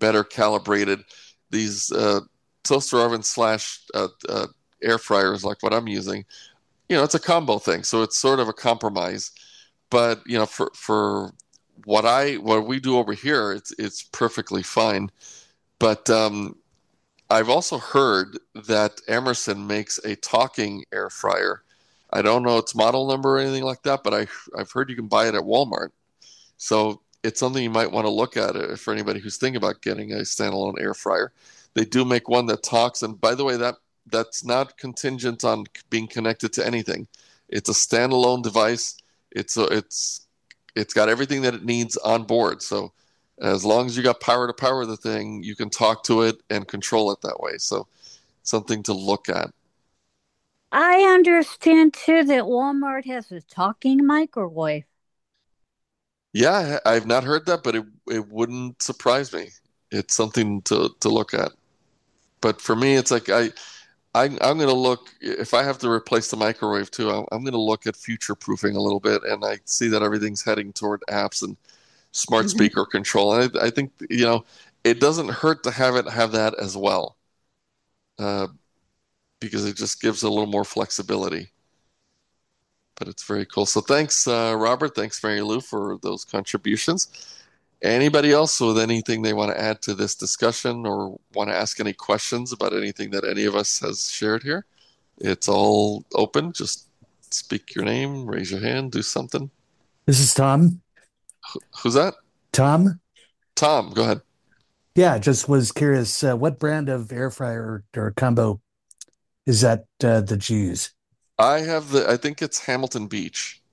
better calibrated. These toaster oven slash air fryers, like what I'm using, it's a combo thing, so it's sort of a compromise. But for what we do over here, it's perfectly fine. But I've also heard that Emerson makes a talking air fryer. I don't know its model number or anything like that, but I've heard you can buy it at Walmart. So it's something you might want to look at for anybody who's thinking about getting a standalone air fryer. They do make one that talks, and by the way, that's not contingent on being connected to anything. It's a standalone device. It's got everything that it needs on board. So as long as you got power to power the thing, you can talk to it and control it that way. So something to look at. I understand too that Walmart has a talking microwave. Yeah, I've not heard that, but it wouldn't surprise me. It's something to look at. But for me, it's like I'm going to look, if I have to replace the microwave too, I'm going to look at future proofing a little bit, and I see that everything's heading toward apps and smart Mhm. speaker control. And I think it doesn't hurt to have that as well, uh, because it just gives a little more flexibility. But it's very cool. So thanks, Robert. Thanks, Mary Lou, for those contributions. Anybody else with anything they want to add to this discussion or want to ask any questions about anything that any of us has shared here? It's all open. Just speak your name, raise your hand, do something. This is Tom. Who's that? Tom? Tom, go ahead. Yeah, just was curious, what brand of air fryer or combo is that you use? I think it's Hamilton Beach,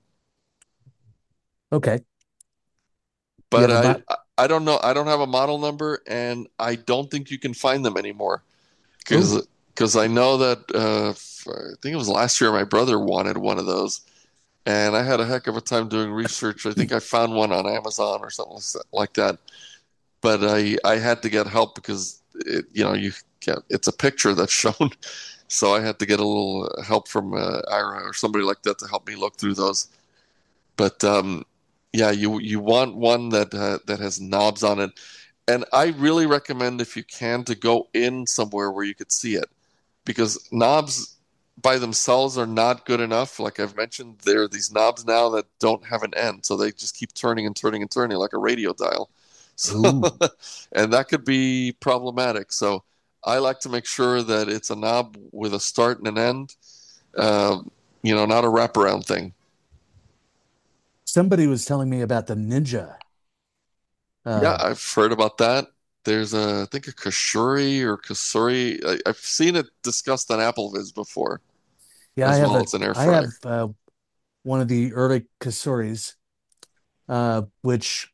Okay. Do you but have a I bot? I don't know. I don't have a model number, and I don't think you can find them anymore Oh, because I know that I think it was last year my brother wanted one of those, and I had a heck of a time doing research. I think I found one on Amazon or something like that, but I had to get help because you can't, it's a picture that's shown, so I had to get a little help from Ira or somebody like that to help me look through those. But yeah, you want one that has knobs on it, and I really recommend if you can to go in somewhere where you could see it, because knobs by themselves are not good enough. Like I've mentioned, there are these knobs now that don't have an end, so they just keep turning and turning and turning like a radio dial. So, ooh. and that could be problematic. So I like to make sure that it's a knob with a start and an end, uh, not a wraparound thing. Somebody was telling me about the Ninja. Yeah, Uh, I've heard about that. There's I think a Kashuri or Kasuri. I've seen it discussed on AppleViz before yeah, as well as an air I have fryer. one of the early Kasuris, which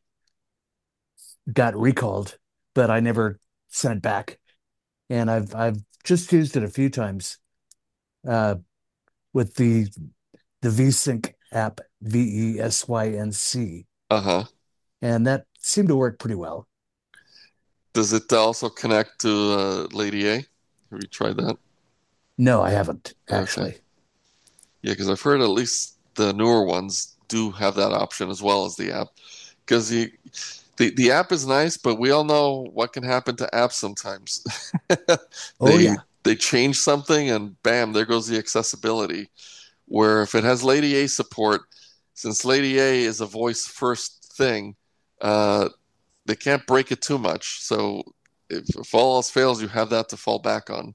got recalled, but I never sent it back. And I've just used it a few times, uh, with the VSync app, VESYNC, Uh-huh. and that seemed to work pretty well. Does it also connect to Lady A? Have you tried that? No, I haven't Okay. actually. Yeah, because I've heard at least the newer ones do have that option as well as the app. Because the app is nice, but we all know what can happen to apps sometimes. Oh They yeah. they change something and bam, there goes the accessibility. Where if it has Lady A support, since Lady A is a voice first thing, uh, they can't break it too much. So if all else fails, you have that to fall back on.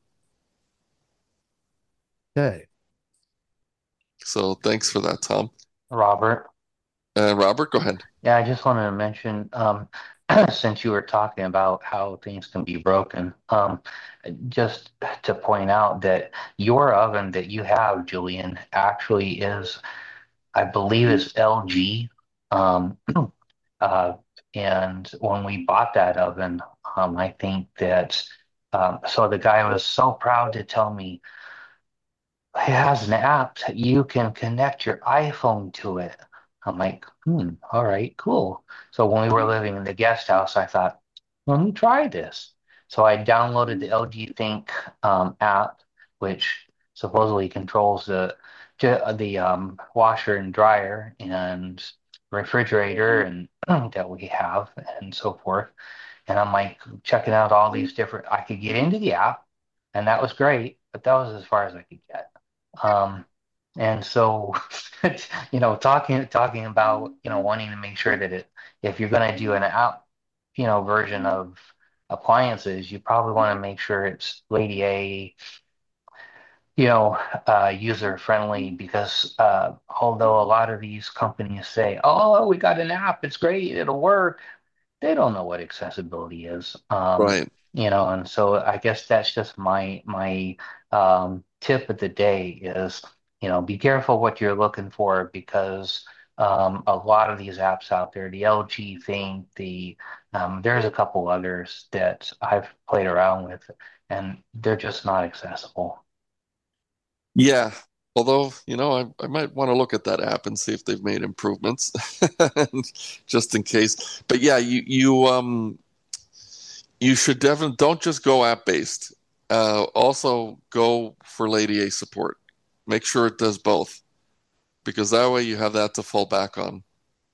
Okay. So thanks for that, Tom. Robert. Robert, go ahead. Yeah, I just wanted to mention, since you were talking about how things can be broken, just to point out that your oven that you have, Julian, actually is, I believe, is LG. Um, uh, and when we bought that oven, I think that, so the guy was so proud to tell me it has an app that you can connect your iPhone to it. I'm like, all right, cool. So when we were living in the guest house, I thought, let me try this. So I downloaded the LG Think app, which supposedly controls the washer and dryer and refrigerator and that we have and so forth. And I'm like checking out all these different, I could get into the app and that was great, but that was as far as I could get. Um, and so, talking about, wanting to make sure that if you're going to do an app, version of appliances, you probably want to make sure it's Lady A, user friendly because although a lot of these companies say, "Oh, we got an app, it's great, it'll work," they don't know what accessibility is. Right. And so I guess that's just my tip of the day is, be careful what you're looking for because a lot of these apps out there, the LG thing, there's a couple others that I've played around with, and they're just not accessible. Yeah. Although, I might want to look at that app and see if they've made improvements, just in case. But yeah, you should definitely don't just go app based. Also go for Lady A support. Make sure it does both, because that way you have that to fall back on.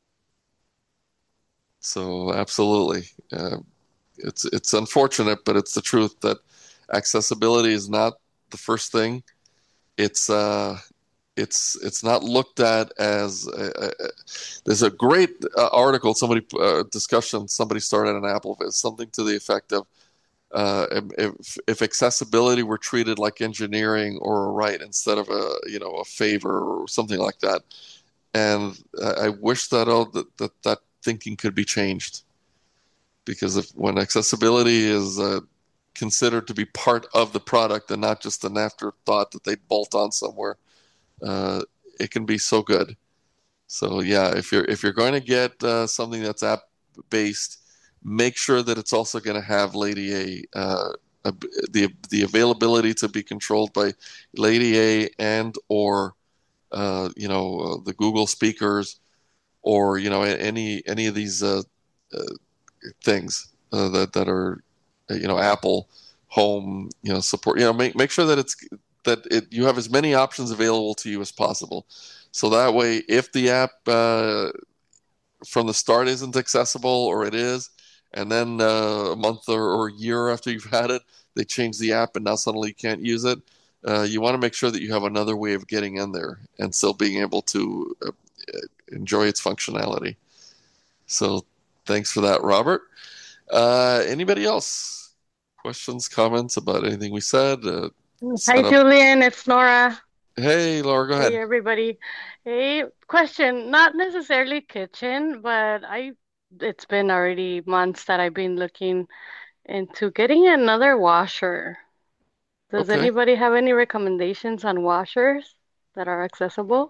So absolutely, it's unfortunate, but it's the truth that accessibility is not the first thing. It's it's not looked at as there's a great article discussion somebody started on AppleVis, something to the effect of if accessibility were treated like engineering or a right instead of a favor or something like that. And I wish that thinking could be changed, because when accessibility is considered to be part of the product and not just an afterthought that they bolt on somewhere, uh, it can be so good. So yeah, if you're going to get something that's app based, make sure that it's also going to have Lady A, the availability to be controlled by Lady A and or the Google speakers, or any of these uh, things that are Apple Home support. Make sure that you have as many options available to you as possible. So that way, if the app from the start isn't accessible, or it is, and then a month or a year after you've had it, they change the app and now suddenly you can't use it. You want to make sure that you have another way of getting in there and still being able to enjoy its functionality. So thanks for that, Robert. Anybody else? Questions, comments about anything we said? Hi, Setup. Julian. It's Nora. Hey, Laura, go Hey, ahead. everybody. Hey, question, not necessarily kitchen, but it's been already months that I've been looking into getting another washer. Does Okay, anybody have any recommendations on washers that are accessible?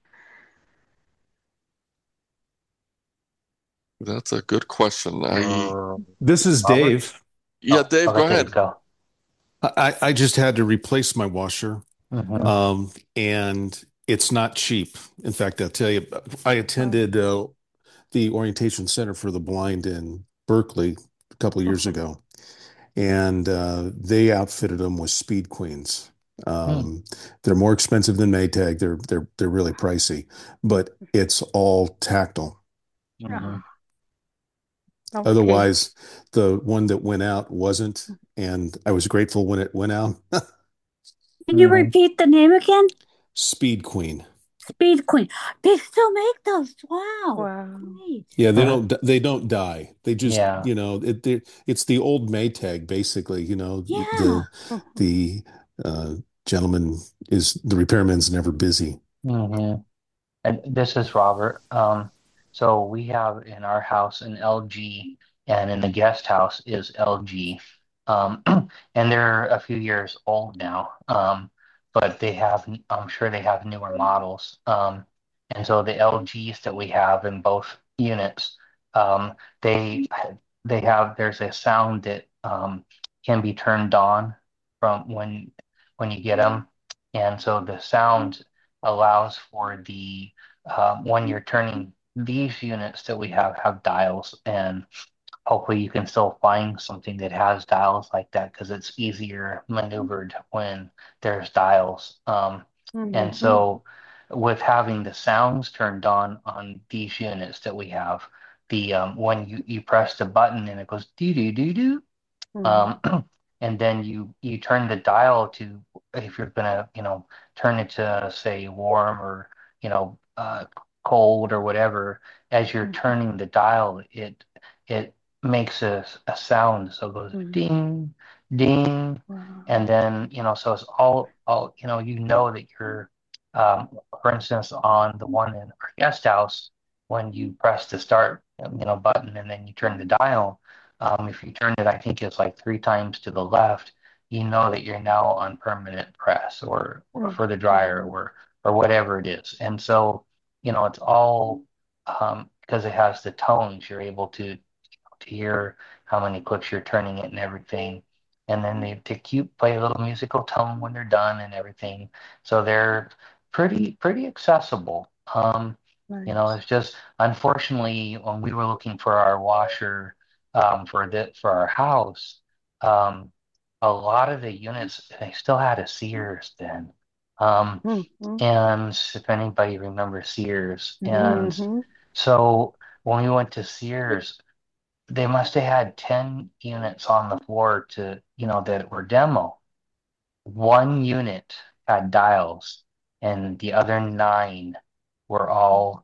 that's a good question. Uh, This is Robert? Dave. Yeah, Oh, Dave, I'll go let Dave ahead. go. I just had to replace my washer, Hmm. and it's not cheap. In fact, I'll tell you, I Oh. attended the Orientation Center for the Blind in Berkeley a couple of years Mhm. ago, and they outfitted them with Speed Queens. Hmm. They're more expensive than Maytag. They're really pricey, but it's all tactile. Hmm. Ah, okay. Otherwise, the one that went out wasn't, and I was grateful when it went out. Can you Hmm. repeat the name again? Speed Queen. Speed Queen. They still make those. Wow. Wow. Great. Yeah, they don't die. They just, Yeah. it's the old Maytag basically, Yeah. the uh gentleman is the repairman's never busy. Hmm. And this is Robert. So we have in our house an LG, and in the guest house is LG. And they're a few years old now. But I'm sure they have newer models. And so the LGs that we have in both units, um, they there's a sound that can be turned on from when you get them. And so the sound allows for when you're turning these units that we have dials, and hopefully you can still find something that has dials like that because it's easier maneuvered when there's dials. And Mhm. so with having the sounds turned on these units that we have, the when you press the button and it goes doo doo doo doo. Um, and then you turn the dial to, if you're gonna, turn it to say warm or, cold or whatever. As you're turning the dial, it makes a sound. So it goes ding, ding, and then, so it's all, that you're, for instance, on the one in our guest house, when you press the start, button and then you turn the dial. If you turn it, I think it's like 3 times to the left, you know that you're now on permanent press or for the dryer or whatever it is. And so, it's all because it has the tones, you're able to hear how many clicks you're turning it and everything. And then they cute play a little musical tone when they're done and everything. So they're pretty accessible. It's just unfortunately when we were looking for our washer for our house, um, a lot of the units they still had a Sears then. Um, and if anybody remembers Sears, and so when we went to Sears, they must have had 10 units on the floor that were demo. One unit had dials, and the other 9 were all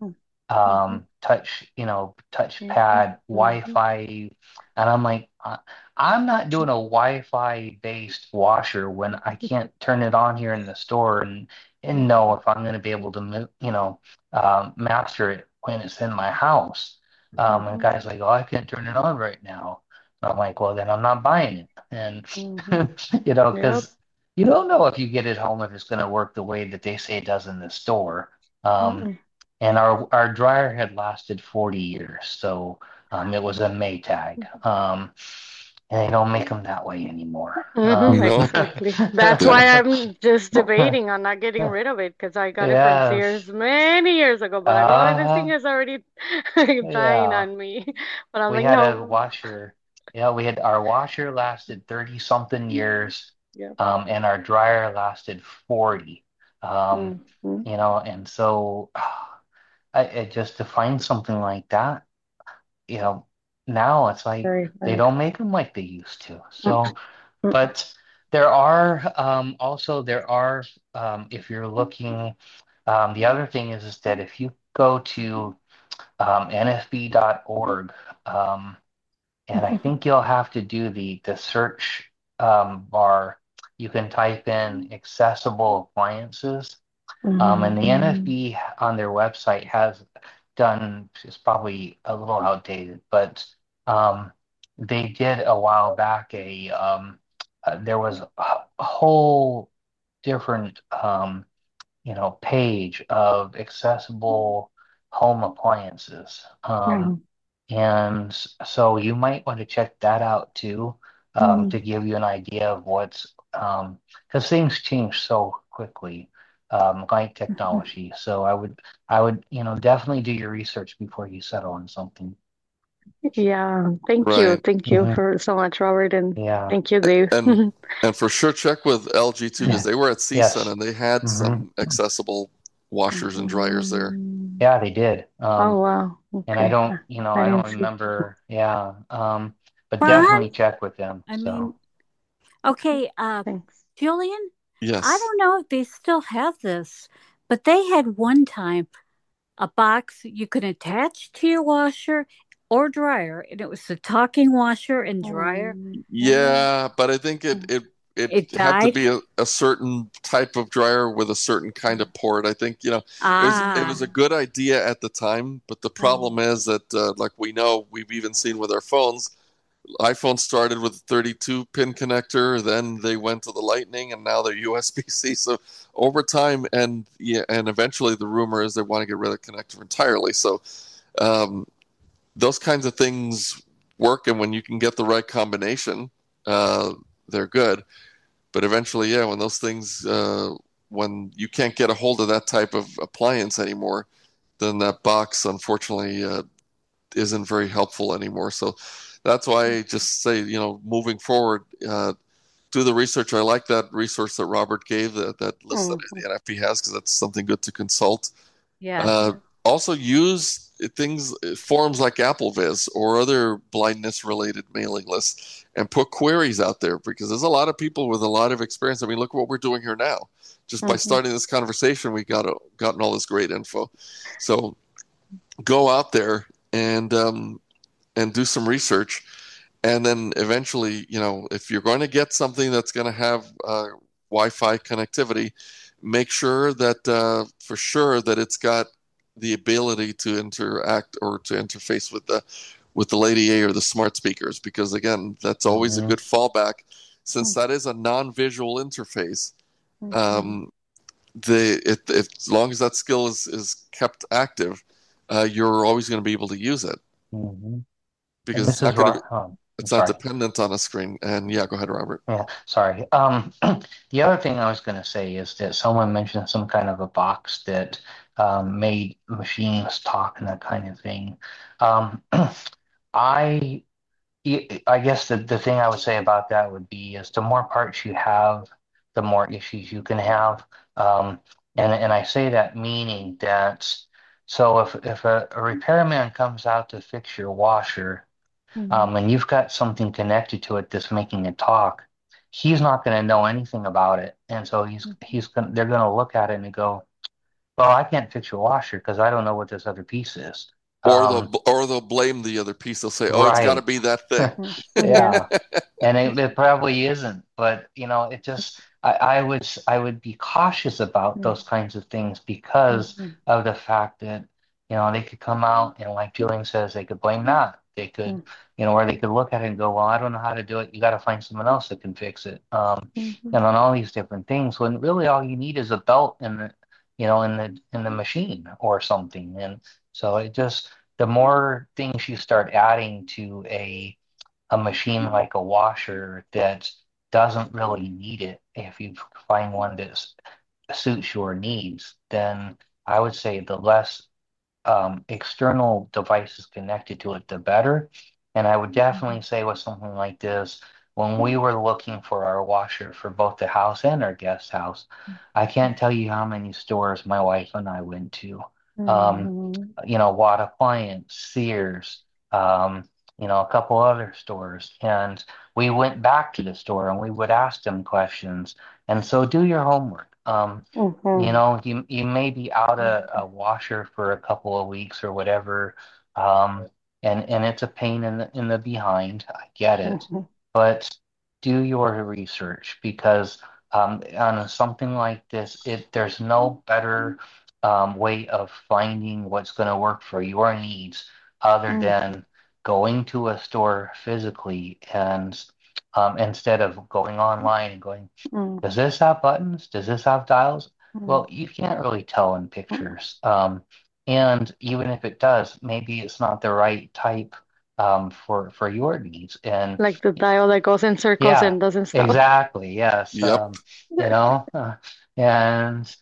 touchpad, Wi-Fi. And I'm like, I'm not doing a Wi-Fi based washer when I can't turn it on here in the store and know if I'm going to be able to, master it when it's in my house. And the guy's like, oh, I can't turn it on right now. And I'm like, well, then I'm not buying it. And, Yep. because you don't know if you get it home if it's going to work the way that they say it does in the store. And our dryer had lasted 40 years, so it was a Maytag. And they don't make them that way anymore. No. Exactly. That's Yeah. why I'm just debating on not getting rid of it because I got it from Sears Yes. many years ago. But I'm like, oh, this thing Uh, is already dying yeah. on me. But I'm We like, had a no. washer. Yeah, we had our washer lasted 30 something years, Yep. and our dryer lasted 40. Um, Mm-hmm. and so just to find something like that, you know, now it's like Very they hard. don't make them like they used to. So, but there are if you're looking, the other thing is that if you go to NFB.org, and I think you'll have to do the search bar. You can type in accessible appliances, and the NFB on their website has done, it's probably a little outdated, but um, they did a while back there was a whole different page of accessible home appliances. And so you might want to check that out too, to give you an idea of what's, because things change so quickly, like technology. So I would, definitely do your research before you settle on something. Yeah. Thank you. Right. Thank you Hmm. for so much, Robert, and Yeah. thank you, Dave. And and for sure check with LG too, because Yeah. they were at CSUN Yes. and they had Hmm. some accessible washers and dryers there. Yeah, they did. Oh, wow. And I Okay. don't, I I don't didn't see. remember. Yeah. But Ron, definitely check with them. I So mean, okay, Thanks. Julian, I Yes. don't know if they still have this, but they had one time a box you could attach to your washer or dryer, and it was the talking washer and dryer. Yeah, but I think it It had to died. be a certain type of dryer with a certain kind of port. I think, it was a Ah, good idea at the time, but the problem is that like we know, we've even seen with our phones, iPhone started with a 32 pin connector, then they went to the Lightning, and now they're USB-C. So over time, and yeah, and eventually the rumor is they want to get rid of the connector entirely. So um, those kinds of things work, and when you can get the right combination, uh, they're good. But eventually, yeah, when those things, when you can't get a hold of that type of appliance anymore, then that box, unfortunately, isn't very helpful anymore. So that's why I just say, moving forward, do the research. I like that resource that Robert gave, that list that Mhm. the NFP has, because that's something good to consult. yes. Also use things, forums like AppleVis or other blindness related mailing lists and put queries out there because there's a lot of people with a lot of experience. I mean, look what we're doing here now. Just by Mm-hmm. starting this conversation, we gotten all this great info. So go out there and do some research, and then eventually, if you're going to get something that's going to have Wi-Fi connectivity, make sure that for sure that it's got the ability to interact or to interface with the Lady A or the smart speakers, because again, that's always a Hmm. good fallback, since that is a non-visual interface. Mm-hmm. Um, as long as that skill is kept active, you're always going to be able to use it Hmm. And because this it's is not going to right. Oh, I'm it's not sorry. dependent on a screen. And yeah, go ahead, Robert. Yeah, sorry. The other thing I was going to say is that someone mentioned some kind of a box that made machines talk and that kind of thing. Um, I I guess the thing I would say about that would be is the more parts you have, the more issues you can have. Um, and I say that meaning that so if a repairman comes out to fix your washer, Mm-hmm. and you've got something connected to it that's making it talk, he's not going to know anything about it, and so they're going to look at it and go, well, I can't fix your washer because I don't know what this other piece is. Um, Or they'll blame the other piece. They'll say, "Oh, it's got to right. be that thing." Yeah. Yeah, and it probably isn't, but it just I would be cautious about those kinds of things because Mm-hmm. of the fact that they could come out and like Julian says they could blame that they could or they could look at it and go, well, I don't know how to do it, you got to find someone else that can fix it, Mm-hmm. and on all these different things when really all you need is a belt in the in the machine or something. And so it just the more things you start adding to a machine like a washer that doesn't really need it, if you find one that suits your needs, then I would say the less external devices connected to it, the better. And I would definitely say with something like this, when we were looking for our washer for both the house and our guest house, I can't tell you how many stores my wife and I went to. Um, Mm-hmm. Watt Appliance, Sears, a couple other stores. And we went back to the store and we would ask them questions. And so do your homework. Mm-hmm. You may be out a washer for a couple of weeks or whatever, um, and it's a pain in the behind. I get it, Mm-hmm. but do your research because on something like this, there's no better way of finding what's going to work for your needs other than going to a store physically and instead of going online and going, does this have buttons? Does this have dials? Well, you can't really tell in pictures. And even if it does, maybe it's not the right type for your needs. And Like the dial that goes in circles yeah, and doesn't stop. exactly. Yes. Yep. You know, and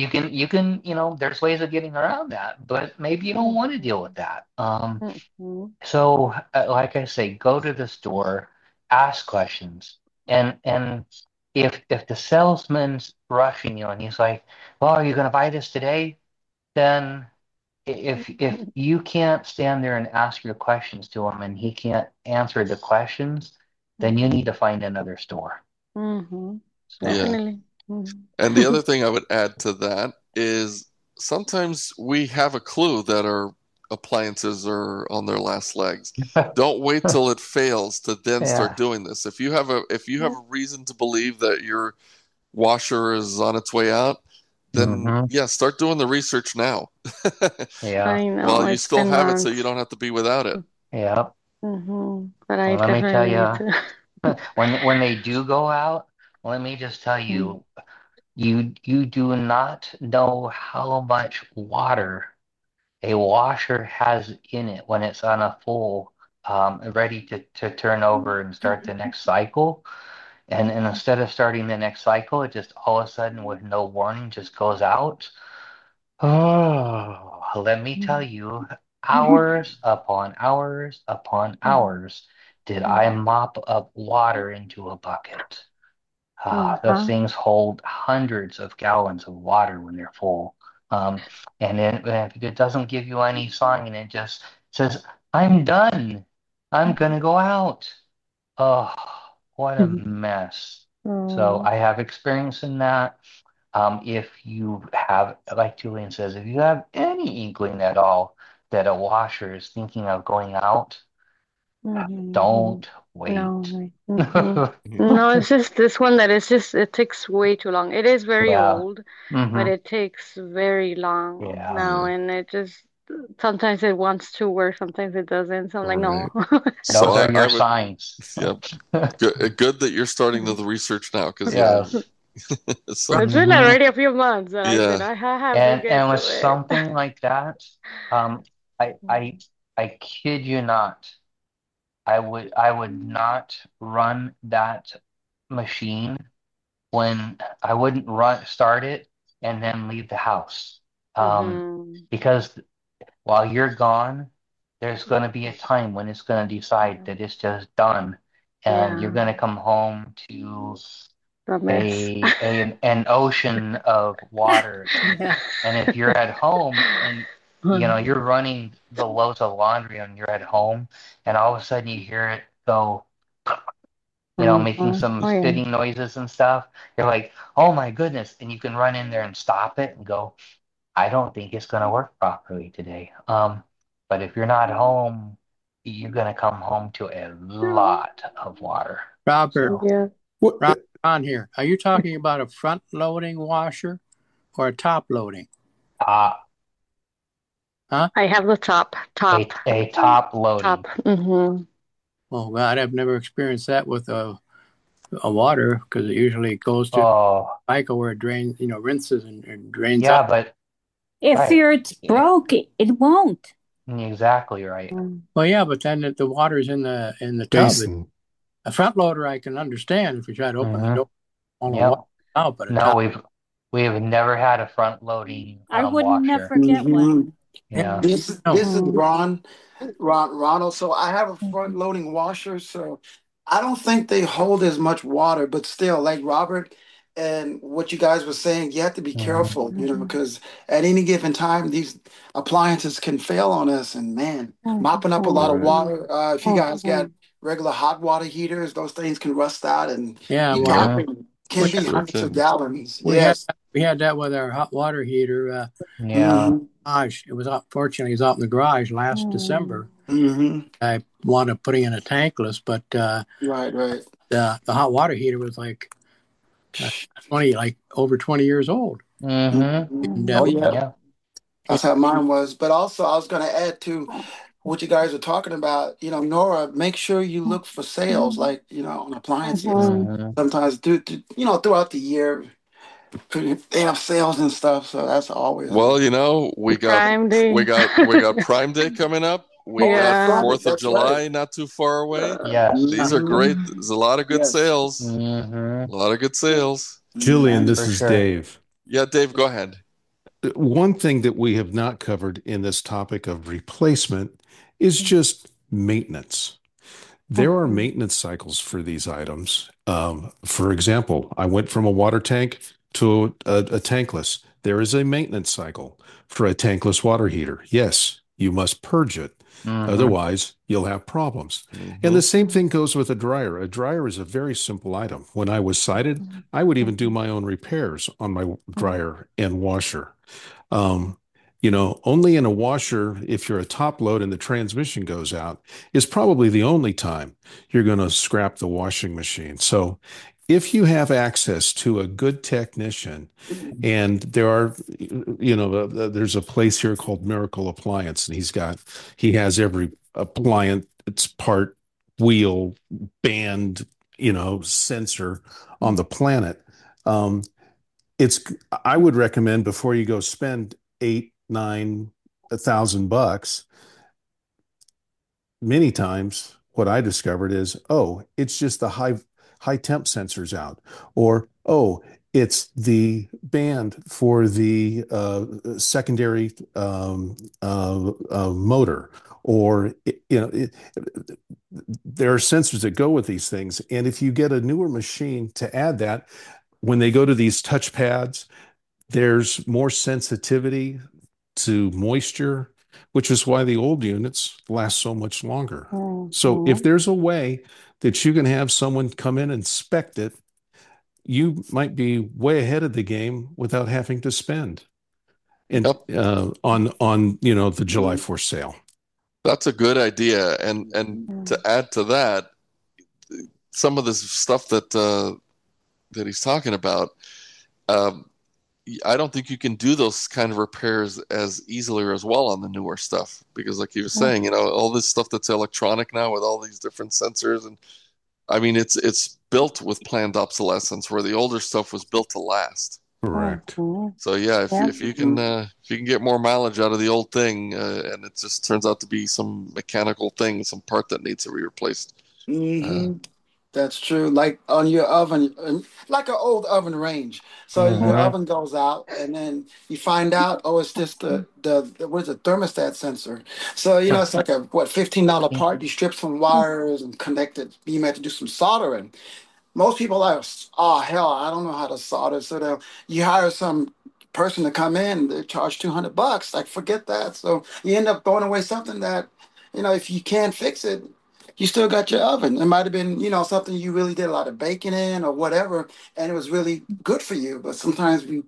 there's ways of getting around that, but maybe you don't want to deal with that. Mm-hmm. So, like I say, go to the store, ask questions, and if the salesman's rushing you and he's like, "Well, are you going to buy this today?" Then if you can't stand there and ask your questions to him and he can't answer the questions, then you need to find another store. Mm-hmm. Yeah. Definitely. Mm-hmm. And the other thing I would add to that is sometimes we have a clue that our appliances are on their last legs. Don't wait till it fails to then start Yeah. doing this. If you have a reason to believe that your washer is on its way out, then Hmm. yeah, start doing the research now. Yeah. I know While you it's still been have it, so you months. don't have to be without it. Yeah. But I And let me tell definitely need you, to. when they do go out, let me just tell you, you do not know how much water a washer has in it when it's on a full, ready to turn over and start the next cycle. And instead of starting the next cycle, it just all of a sudden with no warning just goes out. Oh, let me tell you, hours upon hours upon hours did I mop up water into a bucket. Those Uh-huh. things hold hundreds of gallons of water when they're full. And then if it doesn't give you any sign, it just says, I'm done. I'm gonna go out. Oh, what a mess. So Oh. I have experience in that. If you have, like Julian says, if you have any inkling at all that a washer is thinking of going out, Mhm. don't No. wait. No, it's just this one that is just it takes way too long. It is very Yeah. old, but Hmm. it takes very long Yeah. now, and it just sometimes it wants to work, sometimes it doesn't. So I'm like, no. Right. So Those are I your would, signs. yeah, good that you're starting the research now, because yeah, Yes. so It's been Hmm. already a few months that I said yeah, I have to And get with to it. something like that, um, I I I kid you not, I would not run that machine when I wouldn't start it and then leave the house. Um, Mm-hmm. because while you're gone, there's going to be a time when it's going to decide that it's just done, and you're Yeah, going to come home to the mess. an ocean of water. Yeah. And if you're at home and you're running the loads of laundry and you're at home, and all of a sudden you hear it go, making Mhm. some Oh yeah. spitting noises and stuff, you're like, oh my goodness. And you can run in there and stop it and go, I don't think it's going to work properly today. But if you're not home, you're going to come home to a lot of water. Robert, So, Yeah. What On here, are you talking about a front loading washer or a top loading? uh, Huh? I have the a top top. loading. Mm-hmm. Oh God, I've never experienced that with a water because it usually goes to Oh, cycle where it drains, rinses and drains yeah, out. but If right. it's Yeah, broke, it won't. exactly right. Well, yeah, but then the water's in the tub. Jason? A front loader I can understand if you try to open the Hmm. door, all the Yep. water out, but a No, top. we've never had a front loading I would washer. never get one. Mhm. Yeah. No. This is Ronald. So I have a front loading washer, so I don't think they hold as much water, but still, like Robert and what you guys were saying, you have to be Hmm. careful, because at any given time these appliances can fail on us, and man, mopping up a lot of right, water. If you guys got regular hot water heaters, those things can rust out, and Yeah, you well, Hmm. mopping we can be sure hundreds of can. gallons. we had Yes. we had that with our hot water heater. Yeah. Hmm. Garage. It was out. Fortunately, it was out in the garage last December. Hmm. I wanted to put in a tankless, but Right, right. the hot water heater was like 20, like over 20 years old, Hmm. and Oh yeah. Yeah. That's how mine was. But also, I was going to add to what you guys are talking about. Nora, make sure you look for sales, like, on appliances. Hmm. Sometimes, throughout the year, they have sales and stuff. So that's always a. Well, we got Prime we Day. got we got Prime Day coming up. We Oh, got that's Yeah. right. Fourth of That's right. July not too far away. Yes. These are great. There's a lot of good Yes. sales. Hmm. A lot of good sales. Julian, Mhm. this For is sure. Dave. Yeah, Dave, go ahead. One thing that we have not covered in this topic of replacement is just maintenance. There are maintenance cycles for these items. For example, I went from a water tank to a tankless. There is a maintenance cycle for a tankless water heater. Yes, you must purge it. Hmm. Otherwise, you'll have problems. And Hmm. the same thing goes with a dryer. A dryer is a very simple item. When I was sighted, I would even do my own repairs on my dryer and washer. Um, only in a washer, if you're a top load and the transmission goes out, is probably the only time you're going to scrap the washing machine. So if you have access to a good technician, and there's a place here called Miracle Appliance, and he has every appliance, its part, wheel, band, sensor on the planet. Um, it's I would recommend before you go spend 8, 9, $1,000. Many times, what I discovered is, oh, it's just the high temp sensors out, or oh, it's the band for the secondary motor, or there are sensors that go with these things, and if you get a newer machine to add that, when they go to these touch pads, there's more sensitivity to moisture, which is why the old units last so much longer. So if Mhm. there's a way that you can have someone come in and inspect it, you might be way ahead of the game without having to spend and Yep, on the July Mhm. 4th sale. that's a good idea. And to Mhm. add to that, some of this stuff that he's talking about, um, I don't think you can do those kind of repairs as easily or as well on the newer stuff because, like you were saying, all this stuff that's electronic now with all these different sensors, and I mean, it's built with planned obsolescence, where the older stuff was built to last. Correct. Mhm. So yeah, if Yep. if you can get more mileage out of the old thing, and it just turns out to be some mechanical thing, some part that needs to be replaced. Uh, Hmm. That's true. Like on your oven, like an old oven range. So your Mhm. oven goes out, and then you find out, oh, it's just the what is it, thermostat sensor. So it's like a what $15 part. You strip some wires and connect it. You may have to do some soldering. Most people are, oh hell, I don't know how to solder. So you hire some person to come in, they charge $200. Like forget that. So you end up throwing away something that, if you can't fix it, you still got your oven. It might have been, something you really did a lot of baking in or whatever, and it was really good for you. But sometimes we,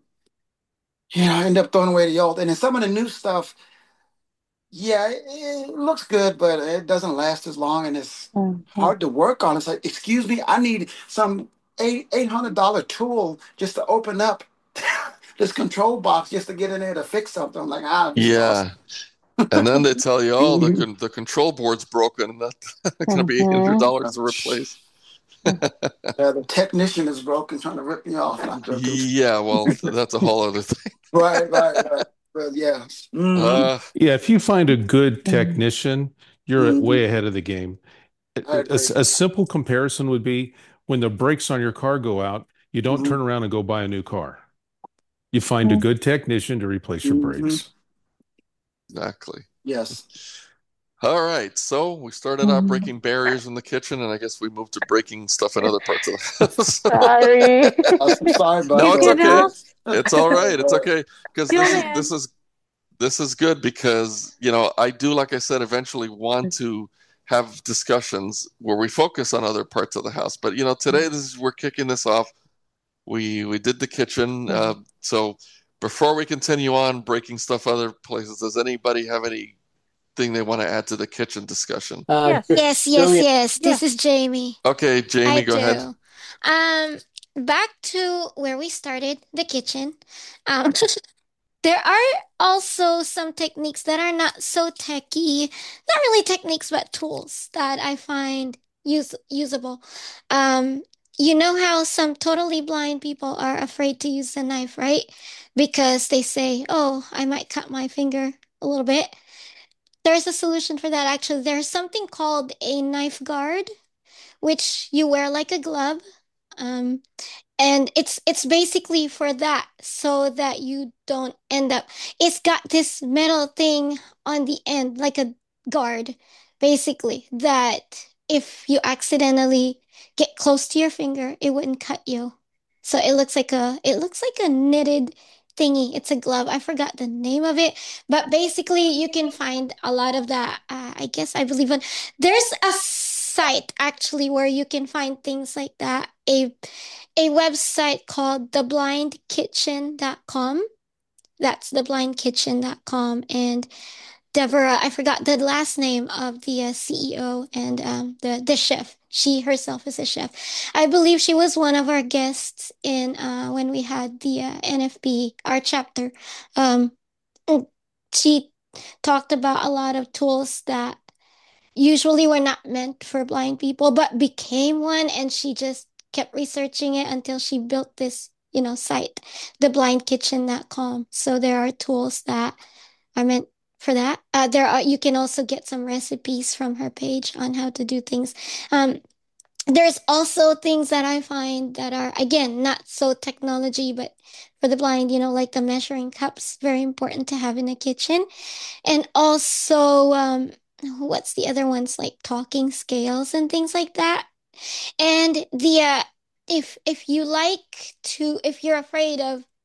end up throwing away the old. And then some of the new stuff, yeah, it looks good, but it doesn't last as long, and it's Mhm. hard to work on. It's like, excuse me, I need some $800 tool just to open up this control box just to get in there to fix something. I'm like, this is awesome. yeah, and then they tell you, oh, Mhm. the control board's broken, and that's going to be eight hundred Mhm. dollars to replace. The technician is broken, trying to rip me off. I'm joking. Yeah, well, that's a whole other thing. Right, right, right. But yeah. Hmm. Uh, Yeah, if you find a good Mhm. technician, you're Hmm. way ahead of the game. I agree. A simple comparison would be when the brakes on your car go out, you don't Hmm. turn around and go buy a new car. You find a Mhm. good technician to replace your Hmm. brakes. exactly. Yes. All right, so we started out Mhm. breaking barriers in the kitchen, and I guess we moved to breaking stuff in other parts of the house. Sorry. I'm sorry about No, it's You okay. know, that. It's all right. It's Right. okay because go this is ahead. this is this is good because I do, like I said, eventually want to have discussions where we focus on other parts of the house. But today we're kicking this off. We did the kitchen. So before we continue on breaking stuff other places, does anybody have anything they want to add to the kitchen discussion? Yes. Yes, yes, Julia, yes. Yeah. This is Jamie. Okay, I Jamie, go ahead. do. Um, Back to where we started, the kitchen. Um, there are also some techniques that are not so techy, not really techniques, but tools that I find usable. Um, you know how some totally blind people are afraid to use the knife, right? Because they say, "Oh, I might cut my finger a little bit." There's a solution for that, actually. There's something called a knife guard, which you wear like a glove. Um, and it's basically for that, so that you don't end up. It's got this metal thing on the end, like a guard, basically, that if you accidentally get close to your finger, it wouldn't cut you. So it looks like a knitted thingy. It's a glove. I forgot the name of it, but basically you can find a lot of that. I guess I believe on there's a site actually where you can find things like that. A website called theblindkitchen.com. That's theblindkitchen.com. And Deborah, I forgot the last name of the CEO and the chef. She herself is a chef. I believe she was one of our guests in when we had the NFB, our chapter. Um, she talked about a lot of tools that usually were not meant for blind people, but became one. And she just kept researching it until she built this, site, theblindkitchen.com. So there are tools that are meant for that. You can also get some recipes from her page on how to do things. Um, there's also things that I find that are, again, not so technology, but for the blind, like the measuring cups, very important to have in the kitchen. And also, what's the other ones, like talking scales and things like that. And if you're afraid of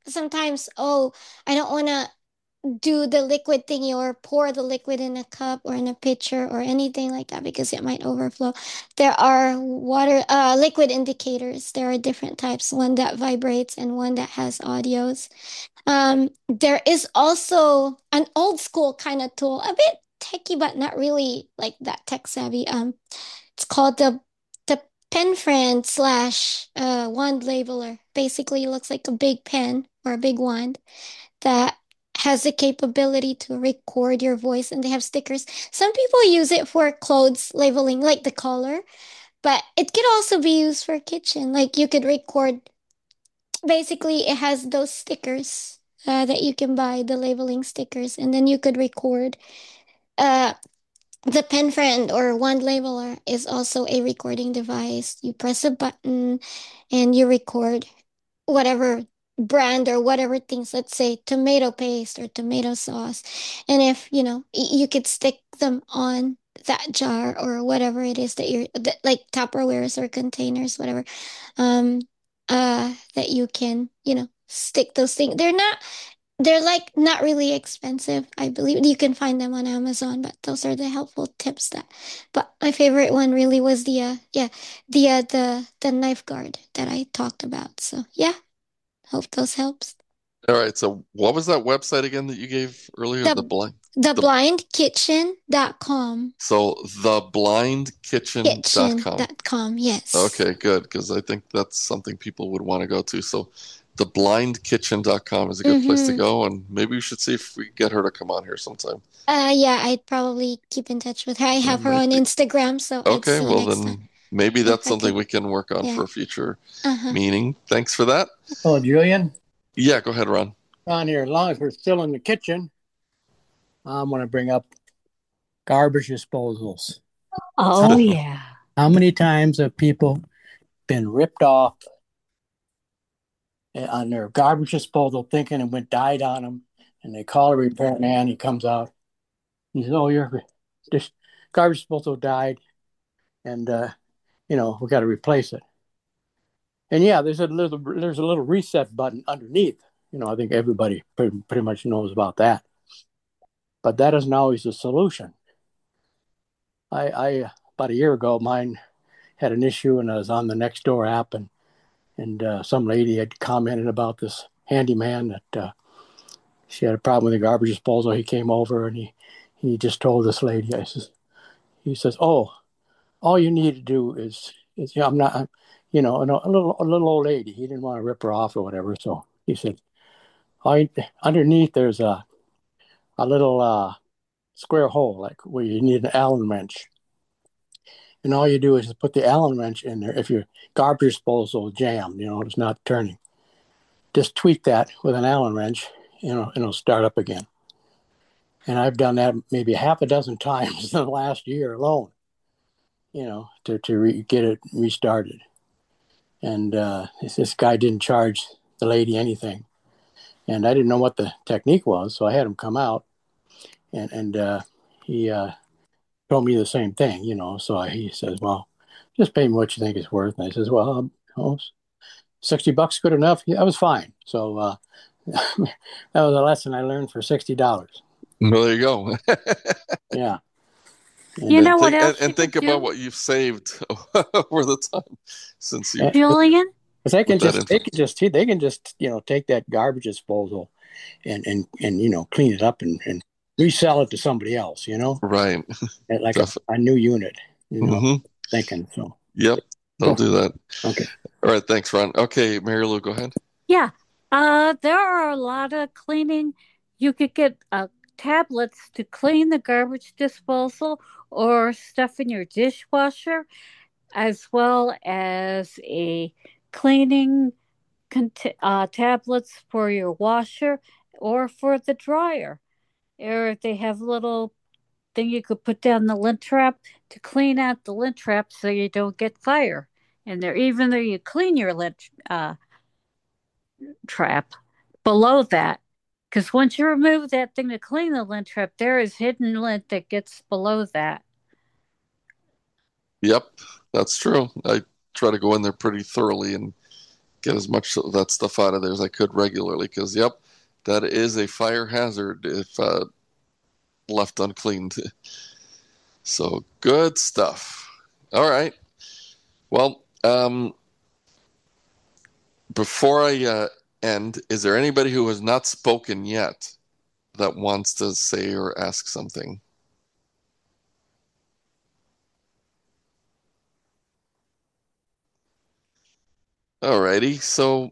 sometimes, oh, I don't want to do the liquid thingy or pour the liquid in a cup or in a pitcher or anything like that because it might overflow. There are liquid indicators. There are different types, one that vibrates and one that has audios. There is also an old school kind of tool, a bit techy, but not really like that tech savvy. It's called the pen friend slash wand labeler. Basically, it looks like a big pen or a big wand that has the capability to record your voice, and they have stickers. Some people use it for clothes labeling, like the color, but it could also be used for kitchen. Like you could record, basically, it has those stickers that you can buy, the labeling stickers, and then you could record. Uh, the pen friend or wand labeler is also a recording device. You press a button and you record whatever brand or whatever things, let's say tomato paste or tomato sauce. And if, you could stick them on that jar or whatever it is that like Tupperwares or containers, whatever, um, that you can, stick those things. They're like not really expensive. I believe you can find them on Amazon, but those are the helpful tips but my favorite one really was the knife guard that I talked about. So yeah, hope those helps. All right. So what was that website again that you gave earlier? The The theblindkitchen.com. So theblindkitchen.com. Kitchen.com, yes. Okay, good, because I think that's something people would want to go to. So theblindkitchen.com is a good place to go, and maybe we should see if we get her to come on here sometime. Yeah, I'd probably keep in touch with her. I have her on Instagram, so I'd Okay, see well next then time. maybe that's I something could- we can work on yeah. for a future Uh-huh. meeting. Thanks for that. Oh, Julian, Yeah, go ahead, Ron. on here, as long as we're still in the kitchen, I'm going to bring up garbage disposals. Oh, yeah. How many times have people been ripped off on their garbage disposal thinking it died on them, and they call a repairman, he comes out, he says, oh, this garbage disposal died, and we got to replace it. And yeah, there's a little reset button underneath. I think everybody pretty much knows about that. But that isn't always the solution. I about a year ago, mine had an issue, and I was on the Nextdoor app, and some lady had commented about this handyman that she had a problem with the garbage disposal. He came over and he just told this lady, he says, oh, all you need to do is I'm not, a little old lady. He didn't want to rip her off or whatever. So he said, underneath there's a little square hole, like where you need an Allen wrench. And all you do is put the Allen wrench in there. If your garbage disposal is jammed, it's not turning, just tweak that with an Allen wrench, and it'll start up again. And I've done that maybe half a dozen times in the last year alone, to get it restarted. And this guy didn't charge the lady anything. And I didn't know what the technique was, so I had him come out, and he told me the same thing, So he says, well, just pay me what you think it's worth. And I says, well, $60 good enough? Yeah, that was fine. So that was a lesson I learned for $60. Well, there you go. Yeah. You know what else? And think about what you've saved over the time since you. Julian? They can just take that garbage disposal and clean it up and resell it to somebody else, Right. Like a new unit, thinking so. Yep, they'll do that. Okay. All right, thanks, Ron. Okay, Mary Lou, go ahead. Yeah. There are a lot of cleaning. You could get tablets to clean the garbage disposal or stuff in your dishwasher, as well as a cleaning tablets for your washer or for the dryer. Or they have little thing you could put down the lint trap to clean out the lint trap so you don't get fire. And even though you clean your lint trap, below that, because once you remove that thing to clean the lint trap, there is hidden lint that gets below that. Yep, that's true. I try to go in there pretty thoroughly and get as much of that stuff out of there as I could regularly, because, yep, that is a fire hazard if left uncleaned. So good stuff. All right. Well, before I end, is there anybody who has not spoken yet that wants to say or ask something? All righty. So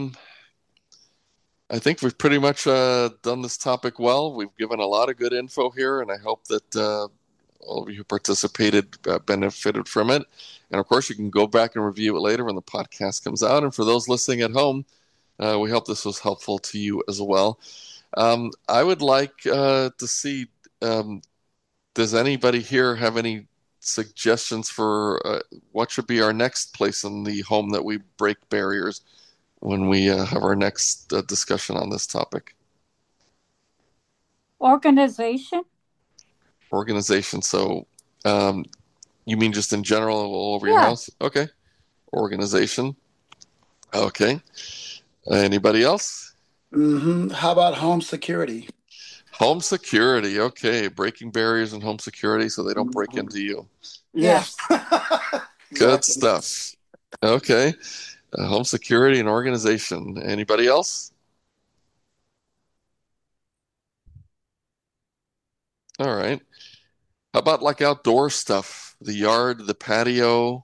I think we've pretty much done this topic well. We've given a lot of good info here, and I hope that all of you who participated benefited from it. And of course, you can go back and review it later when the podcast comes out. And for those listening at home, we hope this was helpful to you as well. I would like to see, does anybody here have any suggestions for what should be our next place in the home that we break barriers when we have our next discussion on this topic? Organization. So you mean just in general all over your house? Okay. Organization. Okay. Anybody else? How about home security? Home security. Okay. Breaking barriers in home security so they don't break into you. Yes. Good stuff. Okay. Home security and organization. Anybody else? All right. How about like outdoor stuff? The yard, the patio,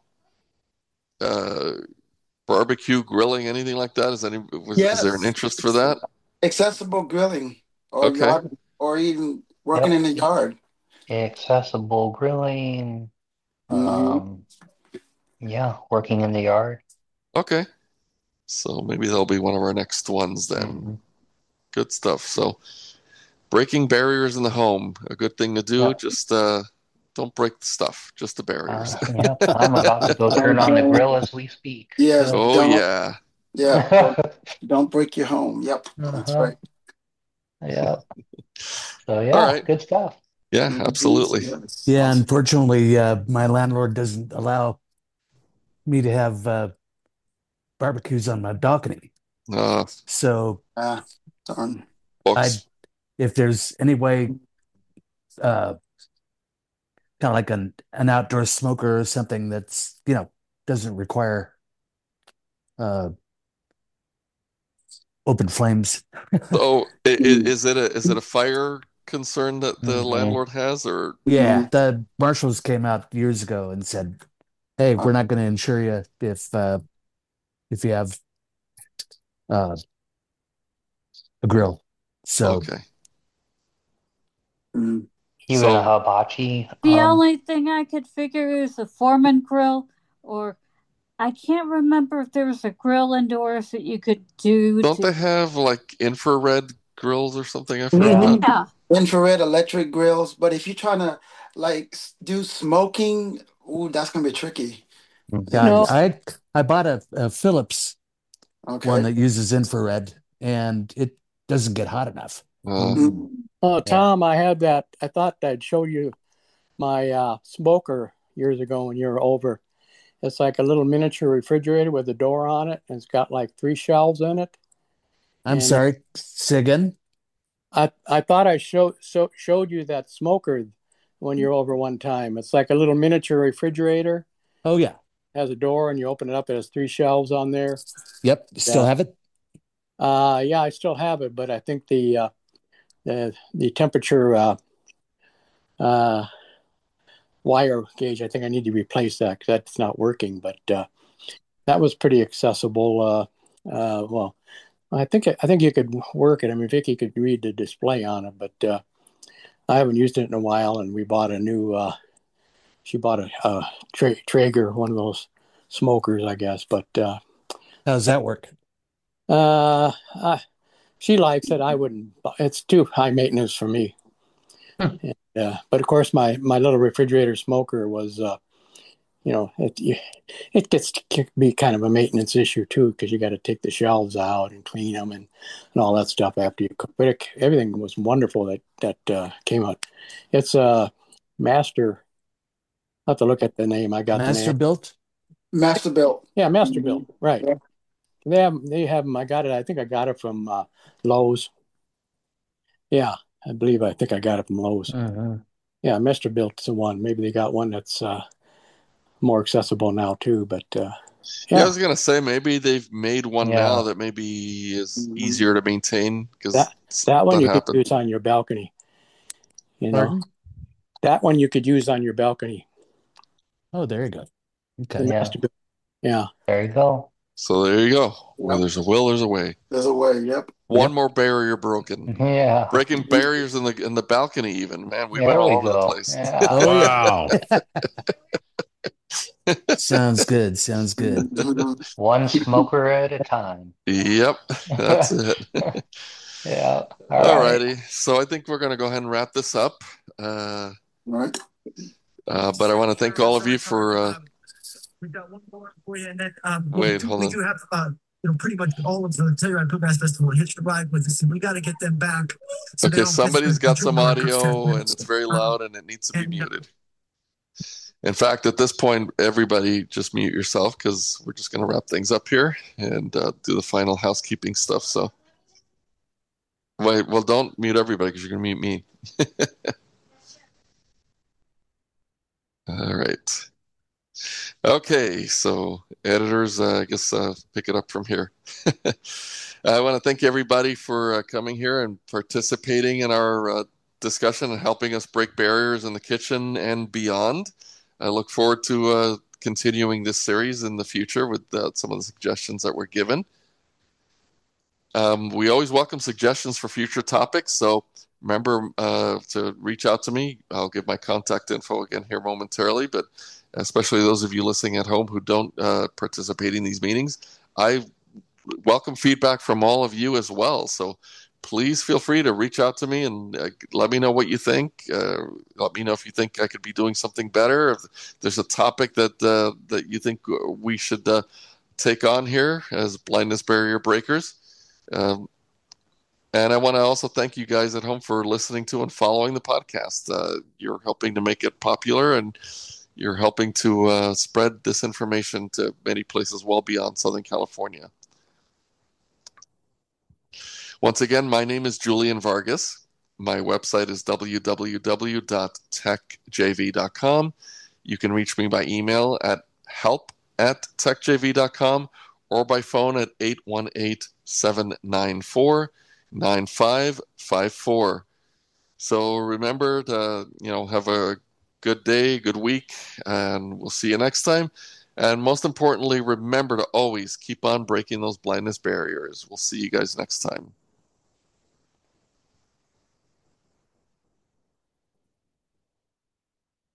barbecue, grilling, anything like that? Is there an interest for that? Accessible grilling or Okay. yard, or even working in the yard. Accessible grilling. Yeah, working in the yard. Okay. So maybe that'll be one of our next ones then. Good stuff. So breaking barriers in the home, a good thing to do. Just don't break the stuff, just the barriers. I'm about to go turn on the grill as we speak. Yes. Oh, yeah. Yeah. Don't break your home. Yep. That's right. Yeah. So yeah, All right. good stuff. Yeah, absolutely. Yeah, unfortunately, my landlord doesn't allow me to have barbecues on my balcony. So darn. If there's any way, kind of like an outdoor smoker or something that's, doesn't require open flames. So is it a fire concern that the landlord has, or? Yeah, the marshals came out years ago and said, "Hey, we're not going to insure you if you have a grill." So okay. Even a hibachi. The only thing I could figure is a Foreman grill, or I can't remember if there was a grill indoors that you could do. Don't they have like infrared grills or something? I forgot. Yeah. Infrared electric grills, but if you're trying to like do smoking, that's gonna be tricky. Yeah, I bought a Philips one that uses infrared, and it doesn't get hot enough. Oh, Tom, I had that. I thought I'd show you my smoker years ago when you were over. It's like a little miniature refrigerator with a door on it, and it's got like 3 shelves in it. I'm sorry, say again? I thought I showed you that smoker when you're over one time. It's like a little miniature refrigerator. Oh yeah, it has a door, and you open it up. It has 3 shelves on there. Yep, still have it. Yeah, I still have it, but I think the temperature wire gauge, I think I need to replace that because that's not working. But that was pretty accessible. Well, I think you could work it. I mean, Vicky could read the display on it, but I haven't used it in a while. And we bought a new. She bought a Traeger, one of those smokers, I guess. But how does that work? She likes it. I wouldn't. It's too high maintenance for me. And, but of course, my little refrigerator smoker was, it gets to be kind of a maintenance issue too, because you got to take the shelves out and clean them and all that stuff after you cook. But everything was wonderful that came out. It's a Master. I have to look at the name. I got the name. Masterbuilt. Masterbuilt. Yeah, Masterbuilt. Right. They have them. I got it. I think I got it from Lowe's. Yeah, I think I got it from Lowe's. Hmm. Yeah, Mister built the one. Maybe they got one that's more accessible now too. But Yeah, I yeah, was gonna say maybe they've made one now Yeah. that maybe is Mhm. easier to maintain because that one that you could happened. use on your balcony. You know, Pardon? that one you could use on your balcony. Oh, there you go. The Okay. Yeah. Master Built. Yeah. There you go. So there you go. Where Yep. there's a will, there's a way. There's a way. Yep. One Yep. more barrier broken. Yeah. Breaking barriers in the balcony even. Man, we went There all we over the go. place. Yeah. Oh yeah. Wow. Sounds good. Sounds good. Mhm. One smoker at a time. Yep, that's it. Yeah. All All right. righty. So I think we're gonna go ahead and wrap this up. Right. But I want to thank all of you for We've got one more for you, and then wait, hold we on. do have pretty much all of the Telluride Bluegrass Festival hitched a ride with us, and we got to get them back so they Okay, don't catch somebody's the got some Jubilee Cup audio and wins. it's very loud and it needs to be And muted. In fact, at this point, everybody just mute yourself because we're just going to wrap things up here and do the final housekeeping stuff. So, wait, well, don't mute everybody because you're going to mute me. All right. Okay, so editors, I guess pick it up from here. I want to thank everybody for coming here and participating in our discussion and helping us break barriers in the kitchen and beyond. I look forward to continuing this series in the future with some of the suggestions that were given. We always welcome suggestions for future topics, so remember to reach out to me. I'll give my contact info again here momentarily, but especially those of you listening at home who don't participate in these meetings, I welcome feedback from all of you as well. So please feel free to reach out to me and let me know what you think. Let me know if you think I could be doing something better. If there's a topic that you think we should take on here as blindness barrier breakers. And I want to also thank you guys at home for listening to and following the podcast. You're helping to make it popular and you're helping to spread this information to many places well beyond Southern California. Once again, my name is Julian Vargas. My website is www.techjv.com. You can reach me by email at help@techjv.com or by phone at 818-794-9554. So remember to, have a good day, good week, and we'll see you next time. And most importantly, remember to always keep on breaking those blindness barriers. We'll see you guys next time.